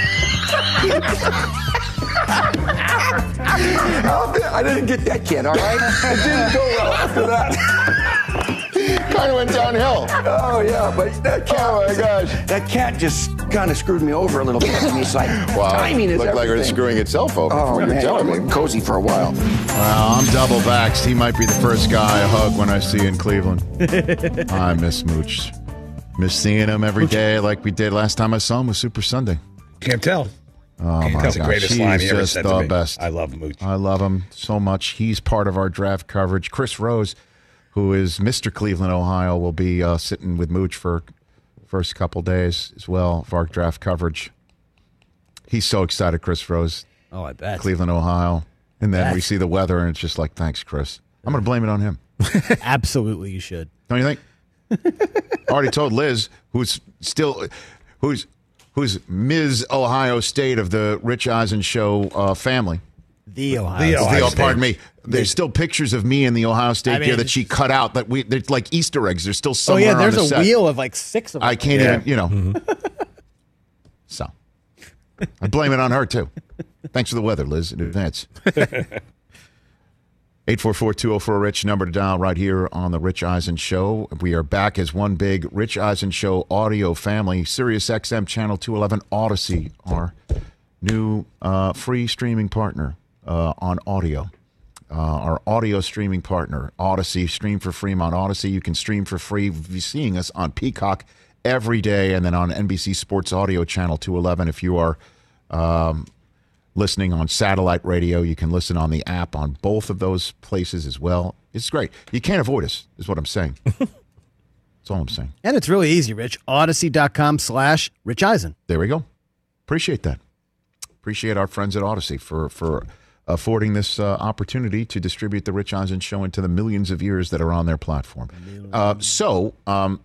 Speaker 15: I didn't get that kid, all right? It didn't go well after that.
Speaker 1: Kind of went downhill.
Speaker 15: Oh, yeah, but that cat,
Speaker 1: Oh, my gosh.
Speaker 15: that cat just kind of screwed me over a little bit. And he's like,
Speaker 1: Wow.
Speaker 15: timing is
Speaker 1: Looked like it was
Speaker 15: everything.
Speaker 1: screwing itself over.
Speaker 15: Oh,
Speaker 1: from what
Speaker 15: man,
Speaker 1: you're telling
Speaker 15: it
Speaker 1: me.
Speaker 15: went cozy for a while.
Speaker 3: Well, I'm double vaxxed. He might be the first guy I hug when I see you in Cleveland. I miss Mooch. Miss seeing him every day like we did last time I saw him was Super Sunday.
Speaker 5: Can't tell.
Speaker 3: Oh,
Speaker 5: Can't
Speaker 3: my
Speaker 5: tell the
Speaker 3: gosh.
Speaker 5: greatest
Speaker 3: He's
Speaker 5: line he ever
Speaker 3: just
Speaker 5: said to
Speaker 3: the
Speaker 5: me.
Speaker 3: best.
Speaker 5: I love Mooch.
Speaker 3: I love him so much. He's part of our draft coverage. Chris Rose, who is Mister Cleveland, Ohio, will be uh, sitting with Mooch for first couple days as well for our draft coverage. He's so excited, Chris Rose.
Speaker 6: Oh, I bet.
Speaker 3: Cleveland, Ohio. And then
Speaker 6: That's-
Speaker 3: we see the weather, and it's just like, thanks, Chris. I'm going to blame it on him.
Speaker 6: Absolutely, you should.
Speaker 3: Don't you think? I already told Liz, who's still, who's who's Miz Ohio State of the Rich Eisen Show uh, family.
Speaker 6: The Ohio.
Speaker 5: The
Speaker 6: State.
Speaker 5: Ohio
Speaker 3: The, pardon me. There's still pictures of me in the Ohio State
Speaker 6: I mean,
Speaker 3: gear that she cut out. That we, they're like Easter eggs. They're still
Speaker 6: Oh
Speaker 3: somewhere
Speaker 6: yeah, there's
Speaker 3: on the
Speaker 6: a
Speaker 3: set.
Speaker 6: wheel of like six of them.
Speaker 3: I can't
Speaker 5: Yeah.
Speaker 3: even, you know.
Speaker 5: Mm-hmm.
Speaker 3: So I blame it on her too. Thanks for the weather, Liz, in advance. eight four four, two oh four, RICH, number to dial right here on the Rich Eisen Show. We are back as one big Rich Eisen Show audio family. Sirius X M Channel two eleven Odyssey, our new uh, free streaming partner uh, on audio. Uh, our audio streaming partner, Odyssey. Stream for free on Odyssey. You can stream for free. You're seeing us on Peacock every day, and then on N B C Sports Audio Channel two eleven. If you are um, listening on satellite radio, you can listen on the app on both of those places as well. It's great. You can't avoid us, is what I'm saying. That's all I'm saying.
Speaker 6: And it's really easy, Rich. Odyssey.com slash Rich Eisen.
Speaker 3: There we go. Appreciate that. Appreciate our friends at Odyssey for, for affording this uh, opportunity to distribute the Rich Eisen Show into the millions of ears that are on their platform. Uh, so, um,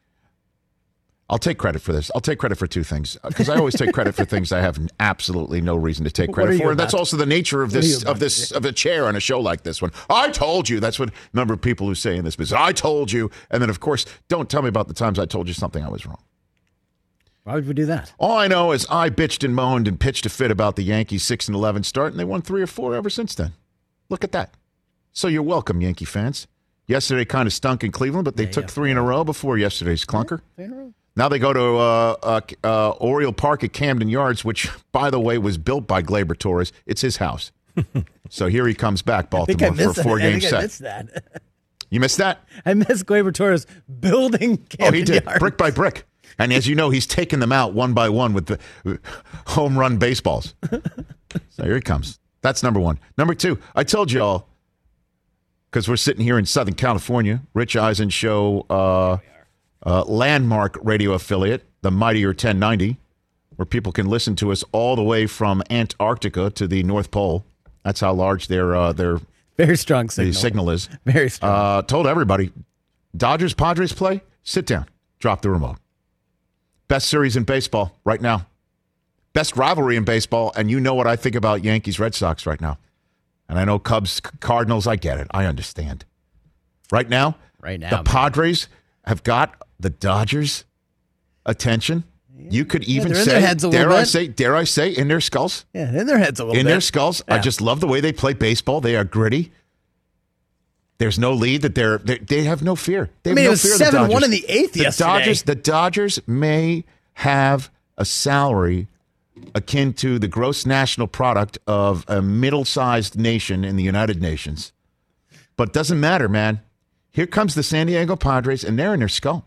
Speaker 3: I'll take credit for this. I'll take credit for two things, because I always take credit for things I have absolutely no reason to take
Speaker 6: What
Speaker 3: credit
Speaker 6: are you
Speaker 3: for. And that's
Speaker 6: about?
Speaker 3: also the nature of
Speaker 6: What are you
Speaker 3: this
Speaker 6: about?
Speaker 3: of this of a chair on a show like this one. I told you. That's what a number of people who say in this business. I told you. And then, of course, don't tell me about the times I told you something I was wrong.
Speaker 6: Why would we do that?
Speaker 3: All I know is I bitched and moaned and pitched a fit about the Yankees six and eleven start, and they won three or four ever since then. Look at that. So you're welcome, Yankee fans. Yesterday kind of stunk in Cleveland, but they
Speaker 6: Yeah,
Speaker 3: took
Speaker 6: yeah.
Speaker 3: three in a row before yesterday's clunker.
Speaker 6: Three in a row.
Speaker 3: Now they go to uh, uh, uh, Oriole Park at Camden Yards, which, by the way, was built by Gleyber Torres. It's his house. So here he comes back,
Speaker 6: I think I
Speaker 3: Baltimore,
Speaker 6: missed
Speaker 3: for a four-game
Speaker 6: that. I think I
Speaker 3: set.
Speaker 6: missed that.
Speaker 3: You missed that?
Speaker 6: I missed Gleyber Torres building Camden
Speaker 3: Oh, he did,
Speaker 6: Yards.
Speaker 3: brick by brick. And as you know, he's taken them out one by one with the uh, home run baseballs. So here he comes. That's number one. Number two, I told you all, because we're sitting here in Southern California, Rich Eisen Show uh, uh, landmark radio affiliate, the Mightier ten ninety, where people can listen to us all the way from Antarctica to the North Pole. That's how large their uh, their
Speaker 6: Very strong signal.
Speaker 3: the signal is.
Speaker 6: Very strong.
Speaker 3: Uh, told everybody, Dodgers Padres play. Sit down. Drop the remote. Best series in baseball right now. Best rivalry in baseball, and you know what I think about Yankees Red Sox right now. And I know Cubs Cardinals. I get it. I understand. Right now,
Speaker 6: Right now,
Speaker 3: the
Speaker 6: man.
Speaker 3: Padres have got the Dodgers' attention. You could even
Speaker 6: they're in
Speaker 3: say,
Speaker 6: their heads a little
Speaker 3: dare I
Speaker 6: bit.
Speaker 3: say, dare I say, in their skulls.
Speaker 6: Yeah, in their heads a little
Speaker 3: In
Speaker 6: bit.
Speaker 3: their skulls. I
Speaker 6: Yeah.
Speaker 3: just love the way they play baseball. They are gritty. There's no lead that they're they, they have no fear. They
Speaker 6: I
Speaker 3: have
Speaker 6: mean,
Speaker 3: no
Speaker 6: it was
Speaker 3: fear of the
Speaker 6: seven one
Speaker 3: Dodgers.
Speaker 6: in the eighth
Speaker 3: the
Speaker 6: yesterday.
Speaker 3: Dodgers, the Dodgers may have a salary akin to the gross national product of a middle-sized nation in the United Nations. But doesn't matter, man. Here comes the San Diego Padres, and they're in their skull.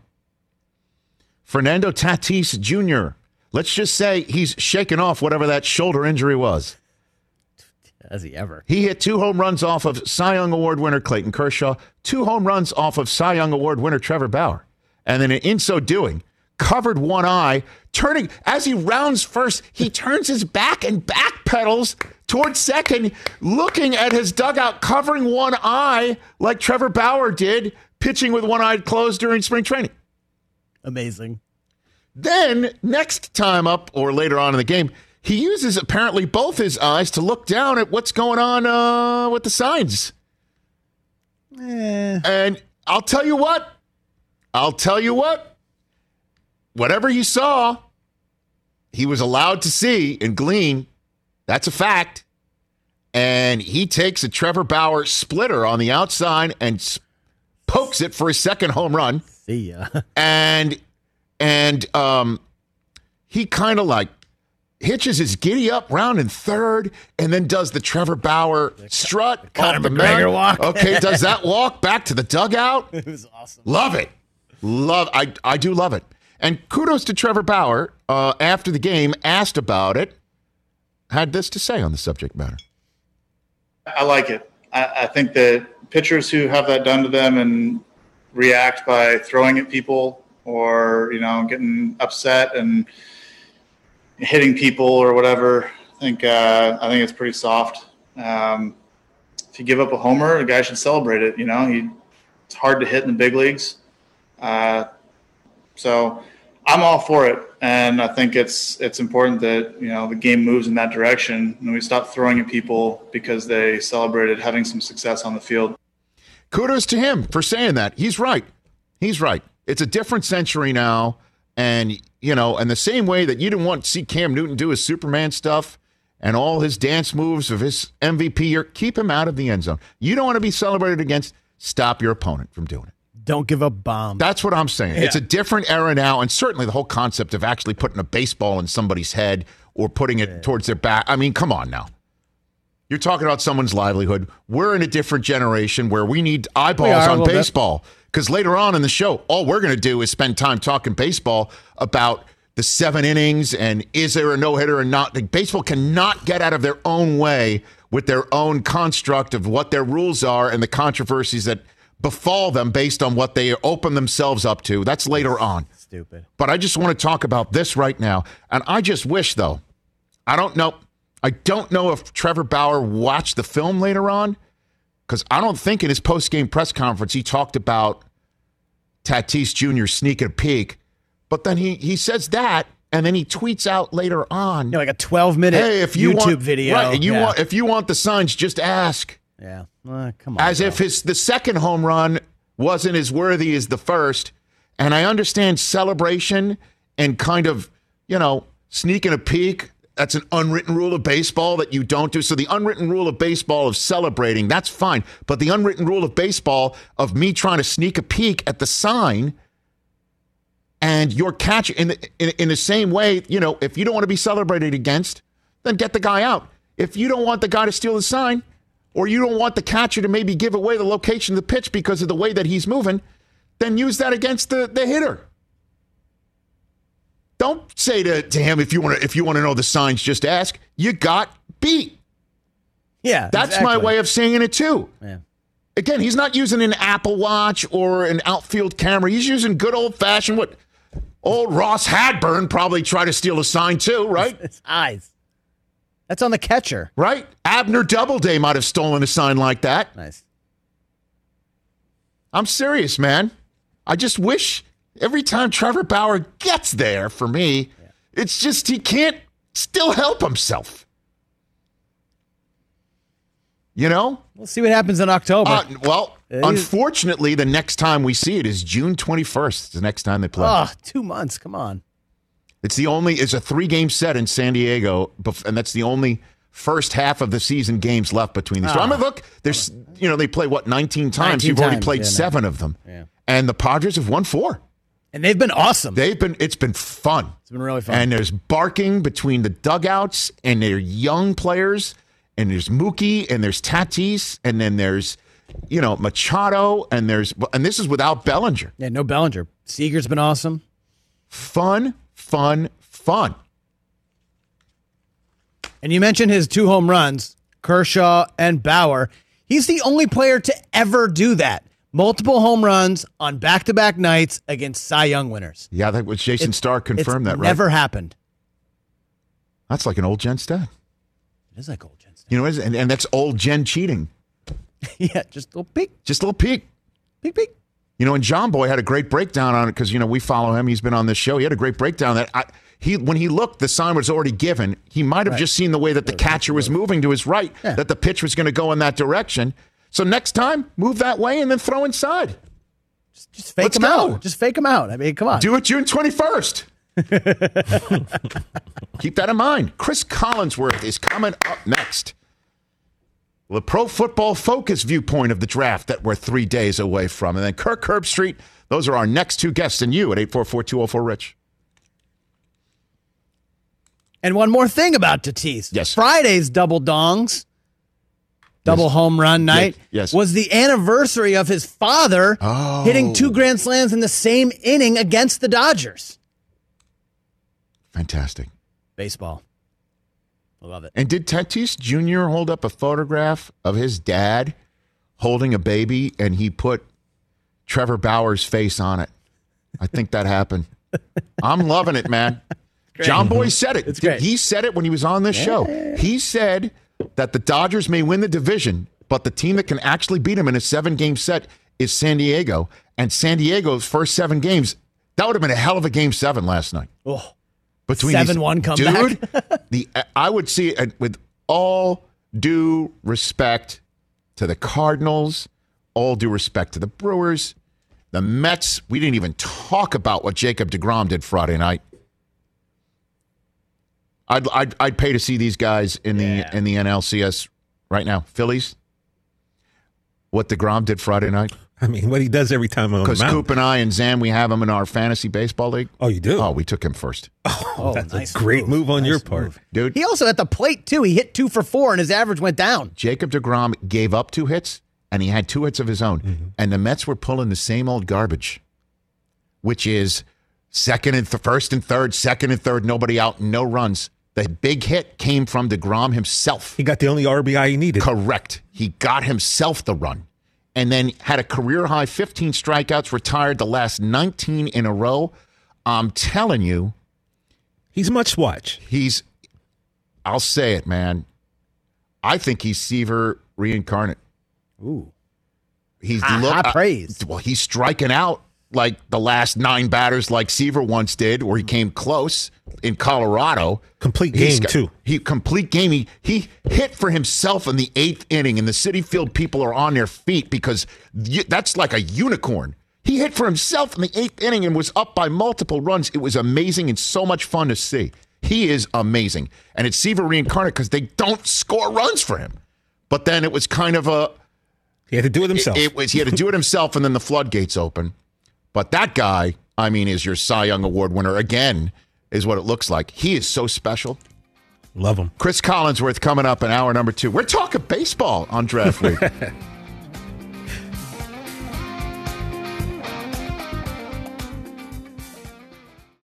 Speaker 3: Fernando Tatis Junior Let's just say he's shaken off whatever that shoulder injury was.
Speaker 6: Has he ever?
Speaker 3: He hit two home runs off of Cy Young Award winner Clayton Kershaw, two home runs off of Cy Young Award winner Trevor Bauer. And then in so doing, covered one eye, turning, as he rounds first, he turns his back and backpedals towards second, looking at his dugout, covering one eye like Trevor Bauer did, pitching with one eye closed during spring training.
Speaker 6: Amazing.
Speaker 3: Then, next time up or later on in the game, he uses apparently both his eyes to look down at what's going on uh, with the signs.
Speaker 6: Eh.
Speaker 3: And I'll tell you what. I'll tell you what. Whatever he saw, he was allowed to see and glean. That's a fact. And he takes a Trevor Bauer splitter on the outside and s- pokes it for his second home run.
Speaker 6: See ya.
Speaker 3: And and um, he kind of like hitches his giddy up round in third and then does the Trevor Bauer strut.
Speaker 6: Conor
Speaker 3: off the
Speaker 6: McGregor
Speaker 3: mound.
Speaker 6: walk.
Speaker 3: Okay, does that walk back to the dugout.
Speaker 6: It was awesome.
Speaker 3: Love it. Love I I do love it. And kudos to Trevor Bauer, uh, after the game, asked about it, had this to say on the subject matter.
Speaker 16: I like it. I, I think that pitchers who have that done to them and react by throwing at people or, you know, getting upset and hitting people or whatever, I think uh, I think it's pretty soft. Um, if you give up a homer, a guy should celebrate it. You know, he, it's hard to hit in the big leagues. Uh, so I'm all for it. And I think it's it's important that, you know, the game moves in that direction and we stop throwing at people because they celebrated having some success on the field.
Speaker 3: Kudos to him for saying that. He's right. He's right. It's a different century now. And, you know, and the same way that you didn't want to see Cam Newton do his Superman stuff and all his dance moves of his M V P year, keep him out of the end zone. You don't want to be celebrated against, stop your opponent from doing it.
Speaker 6: Don't give up bombs.
Speaker 3: That's what I'm saying. Yeah. It's a different era now, and certainly the whole concept of actually putting a baseball in somebody's head or putting it yeah. towards their back. I mean, come on now. You're talking about someone's livelihood. We're in a different generation where we need eyeballs we on baseball. Because later on in the show, all we're going to do is spend time talking baseball about the seven innings and is there a no-hitter or not. Like, baseball cannot get out of their own way with their own construct of what their rules are and the controversies that befall them based on what they open themselves up to. That's later on.
Speaker 6: Stupid.
Speaker 3: But I just want to talk about this right now. And I just wish, though, I don't know. I don't know if Trevor Bauer watched the film later on, because I don't think in his post-game press conference he talked about Tatis Junior sneaking a peek. But then he he says that, and then he tweets out later on,
Speaker 6: yeah, like a twelve-minute
Speaker 3: hey, if you
Speaker 6: YouTube
Speaker 3: want,
Speaker 6: video.
Speaker 3: Right, you
Speaker 6: yeah.
Speaker 3: want, if you want the signs, just ask.
Speaker 6: Yeah, uh, come on.
Speaker 3: As
Speaker 6: bro.
Speaker 3: if his the second home run wasn't as worthy as the first. And I understand celebration and kind of, you know, sneaking a peek. That's an unwritten rule of baseball that you don't do. So the unwritten rule of baseball of celebrating, that's fine. But the unwritten rule of baseball of me trying to sneak a peek at the sign and your catch in the, in, in the same way, you know, if you don't want to be celebrated against, then get the guy out. If you don't want the guy to steal the sign, or you don't want the catcher to maybe give away the location of the pitch because of the way that he's moving, then use that against the, the hitter. Don't say to, to him, if you want to if you want to know the signs, just ask. You got beat.
Speaker 6: Yeah,
Speaker 3: That's
Speaker 6: exactly.
Speaker 3: my way of saying it, too.
Speaker 6: Yeah.
Speaker 3: Again, he's not using an Apple Watch or an outfield camera. He's using good old-fashioned, what old Ross Hadburn probably tried to steal a sign, too, right?
Speaker 6: It's eyes. That's on the catcher.
Speaker 3: Right? Abner Doubleday might have stolen a sign like that.
Speaker 6: Nice.
Speaker 3: I'm serious, man. I just wish every time Trevor Bauer gets there, for me, yeah. it's just he can't still help himself. You know?
Speaker 6: We'll see what happens in October.
Speaker 3: Uh, well,
Speaker 6: It
Speaker 3: unfortunately, the next time we see it is June twenty-first. It's the next time they play.
Speaker 6: Oh, two months. Come on.
Speaker 3: It's the only, it's a three-game set in San Diego, and that's the only first half of the season games left between these.
Speaker 6: Ah.
Speaker 3: So I'm mean, look, there's, you know, they play, what, nineteen times?
Speaker 6: nineteen
Speaker 3: You've already
Speaker 6: times,
Speaker 3: played
Speaker 6: yeah,
Speaker 3: seven
Speaker 6: no.
Speaker 3: of them.
Speaker 6: Yeah.
Speaker 3: And the Padres have won four.
Speaker 6: And they've been awesome.
Speaker 3: They've been, it's been fun.
Speaker 6: It's been really fun.
Speaker 3: And there's barking between the dugouts, and they're young players, and there's Mookie, and there's Tatis, and then there's, you know, Machado, and there's, and this is without Bellinger.
Speaker 6: Yeah, no Bellinger. Seager's been awesome.
Speaker 3: Fun, fun, fun.
Speaker 6: And you mentioned his two home runs, Kershaw and Bauer. He's the only player to ever do that. Multiple home runs on back-to-back nights against Cy Young winners.
Speaker 3: Yeah, that was Jason
Speaker 6: It's-
Speaker 3: Starr confirmed
Speaker 6: it's
Speaker 3: that, right?
Speaker 6: Never happened.
Speaker 3: That's like an old Jen stat.
Speaker 6: It is like old Jen stat.
Speaker 3: You know, and, and that's old Jen cheating.
Speaker 6: Yeah, just a little peek.
Speaker 3: Just a little peek.
Speaker 6: Peek, peek.
Speaker 3: You know, and John Boy had a great breakdown on it because, you know, we follow him. He's been on this show. He had a great breakdown that I, he, when he looked, the sign was already given. He might have
Speaker 6: Right.
Speaker 3: just seen the way that the catcher was moving to his right,
Speaker 6: Yeah.
Speaker 3: that the pitch was going to go in that direction. So next time, move that way and then throw inside.
Speaker 6: Just, just fake
Speaker 3: Let's
Speaker 6: him
Speaker 3: go.
Speaker 6: out. Just fake him out. I mean, come on.
Speaker 3: Do it June twenty-first. Keep that in mind. Chris Collinsworth is coming up next. The Pro Football Focus viewpoint of the draft that we're three days away from. And then Kirk Herbstreit. Those are our next two guests. And you at eight four four, two oh four, RICH.
Speaker 6: And one more thing about Tatis.
Speaker 3: Yes.
Speaker 6: Friday's double dongs, double
Speaker 3: Yes.
Speaker 6: home run night,
Speaker 3: Yes.
Speaker 6: was the anniversary of his father
Speaker 3: Oh.
Speaker 6: hitting two grand slams in the same inning against the Dodgers.
Speaker 3: Fantastic.
Speaker 6: Baseball. I love it.
Speaker 3: And did Tatis Junior hold up a photograph of his dad holding a baby and he put Trevor Bauer's face on it? I think that happened. I'm loving it, man. John Boy said it.
Speaker 6: It's great.
Speaker 3: He said it when he was on this
Speaker 6: Yeah.
Speaker 3: show. He said that the Dodgers may win the division, but the team that can actually beat him in a seven-game set is San Diego. And San Diego's first seven games, that would have been a hell of a game seven last night.
Speaker 6: Oh,
Speaker 3: Between
Speaker 6: seven one comeback.
Speaker 3: Dude, the, I would see it with all due respect to the Cardinals, all due respect to the Brewers, the Mets. We didn't even talk about what Jacob deGrom did Friday night. I'd I'd, I'd pay to see these guys in
Speaker 6: Yeah.
Speaker 3: the in the N L C S right now. Phillies, what deGrom did Friday night.
Speaker 5: I mean, what he does every time on the
Speaker 3: Because
Speaker 5: mound.
Speaker 3: Coop and I and Zam, we have him in our fantasy baseball league.
Speaker 5: Oh, you do?
Speaker 3: Oh, we took him first.
Speaker 5: Oh, that's
Speaker 6: nice
Speaker 5: a great
Speaker 6: move.
Speaker 5: move, on
Speaker 6: Nice
Speaker 5: your part.
Speaker 6: move.
Speaker 3: Dude.
Speaker 6: He also at the plate, too. He hit two for four, and his average went down.
Speaker 3: Jacob deGrom gave up two hits, and he had two hits of his own.
Speaker 5: Mm-hmm.
Speaker 3: And the Mets were pulling the same old garbage, which is second and th- first and third, second and third, nobody out, no runs. The big hit came from deGrom himself.
Speaker 5: He got the only R B I he needed.
Speaker 3: Correct. He got himself the run. And then had a career-high fifteen strikeouts, retired the last nineteen in a row. I'm telling you.
Speaker 5: He's much watch.
Speaker 3: He's, I'll say it, man. I think he's Seaver reincarnate.
Speaker 6: Ooh.
Speaker 3: He's
Speaker 6: High-
Speaker 3: look,
Speaker 6: high praise.
Speaker 3: Uh, well, he's striking out like the last nine batters like Seaver once did, or he came close in Colorado.
Speaker 5: Complete
Speaker 3: He's
Speaker 5: game,
Speaker 3: got-
Speaker 5: too.
Speaker 3: He complete game. He, he hit for himself in the eighth inning, and the Citi Field people are on their feet because y- that's like a unicorn. He hit for himself in the eighth inning and was up by multiple runs. It was amazing and so much fun to see. He is amazing. And it's Seaver reincarnate because they don't score runs for him. But then it was kind of a...
Speaker 5: He had to do it himself.
Speaker 3: It, it was he had to do it himself, and then the floodgates open. But that guy, I mean, is your Cy Young Award winner again, is what it looks like. He is so special.
Speaker 5: Love him.
Speaker 3: Chris Collinsworth coming up in hour number two. We're talking baseball on Draft Week.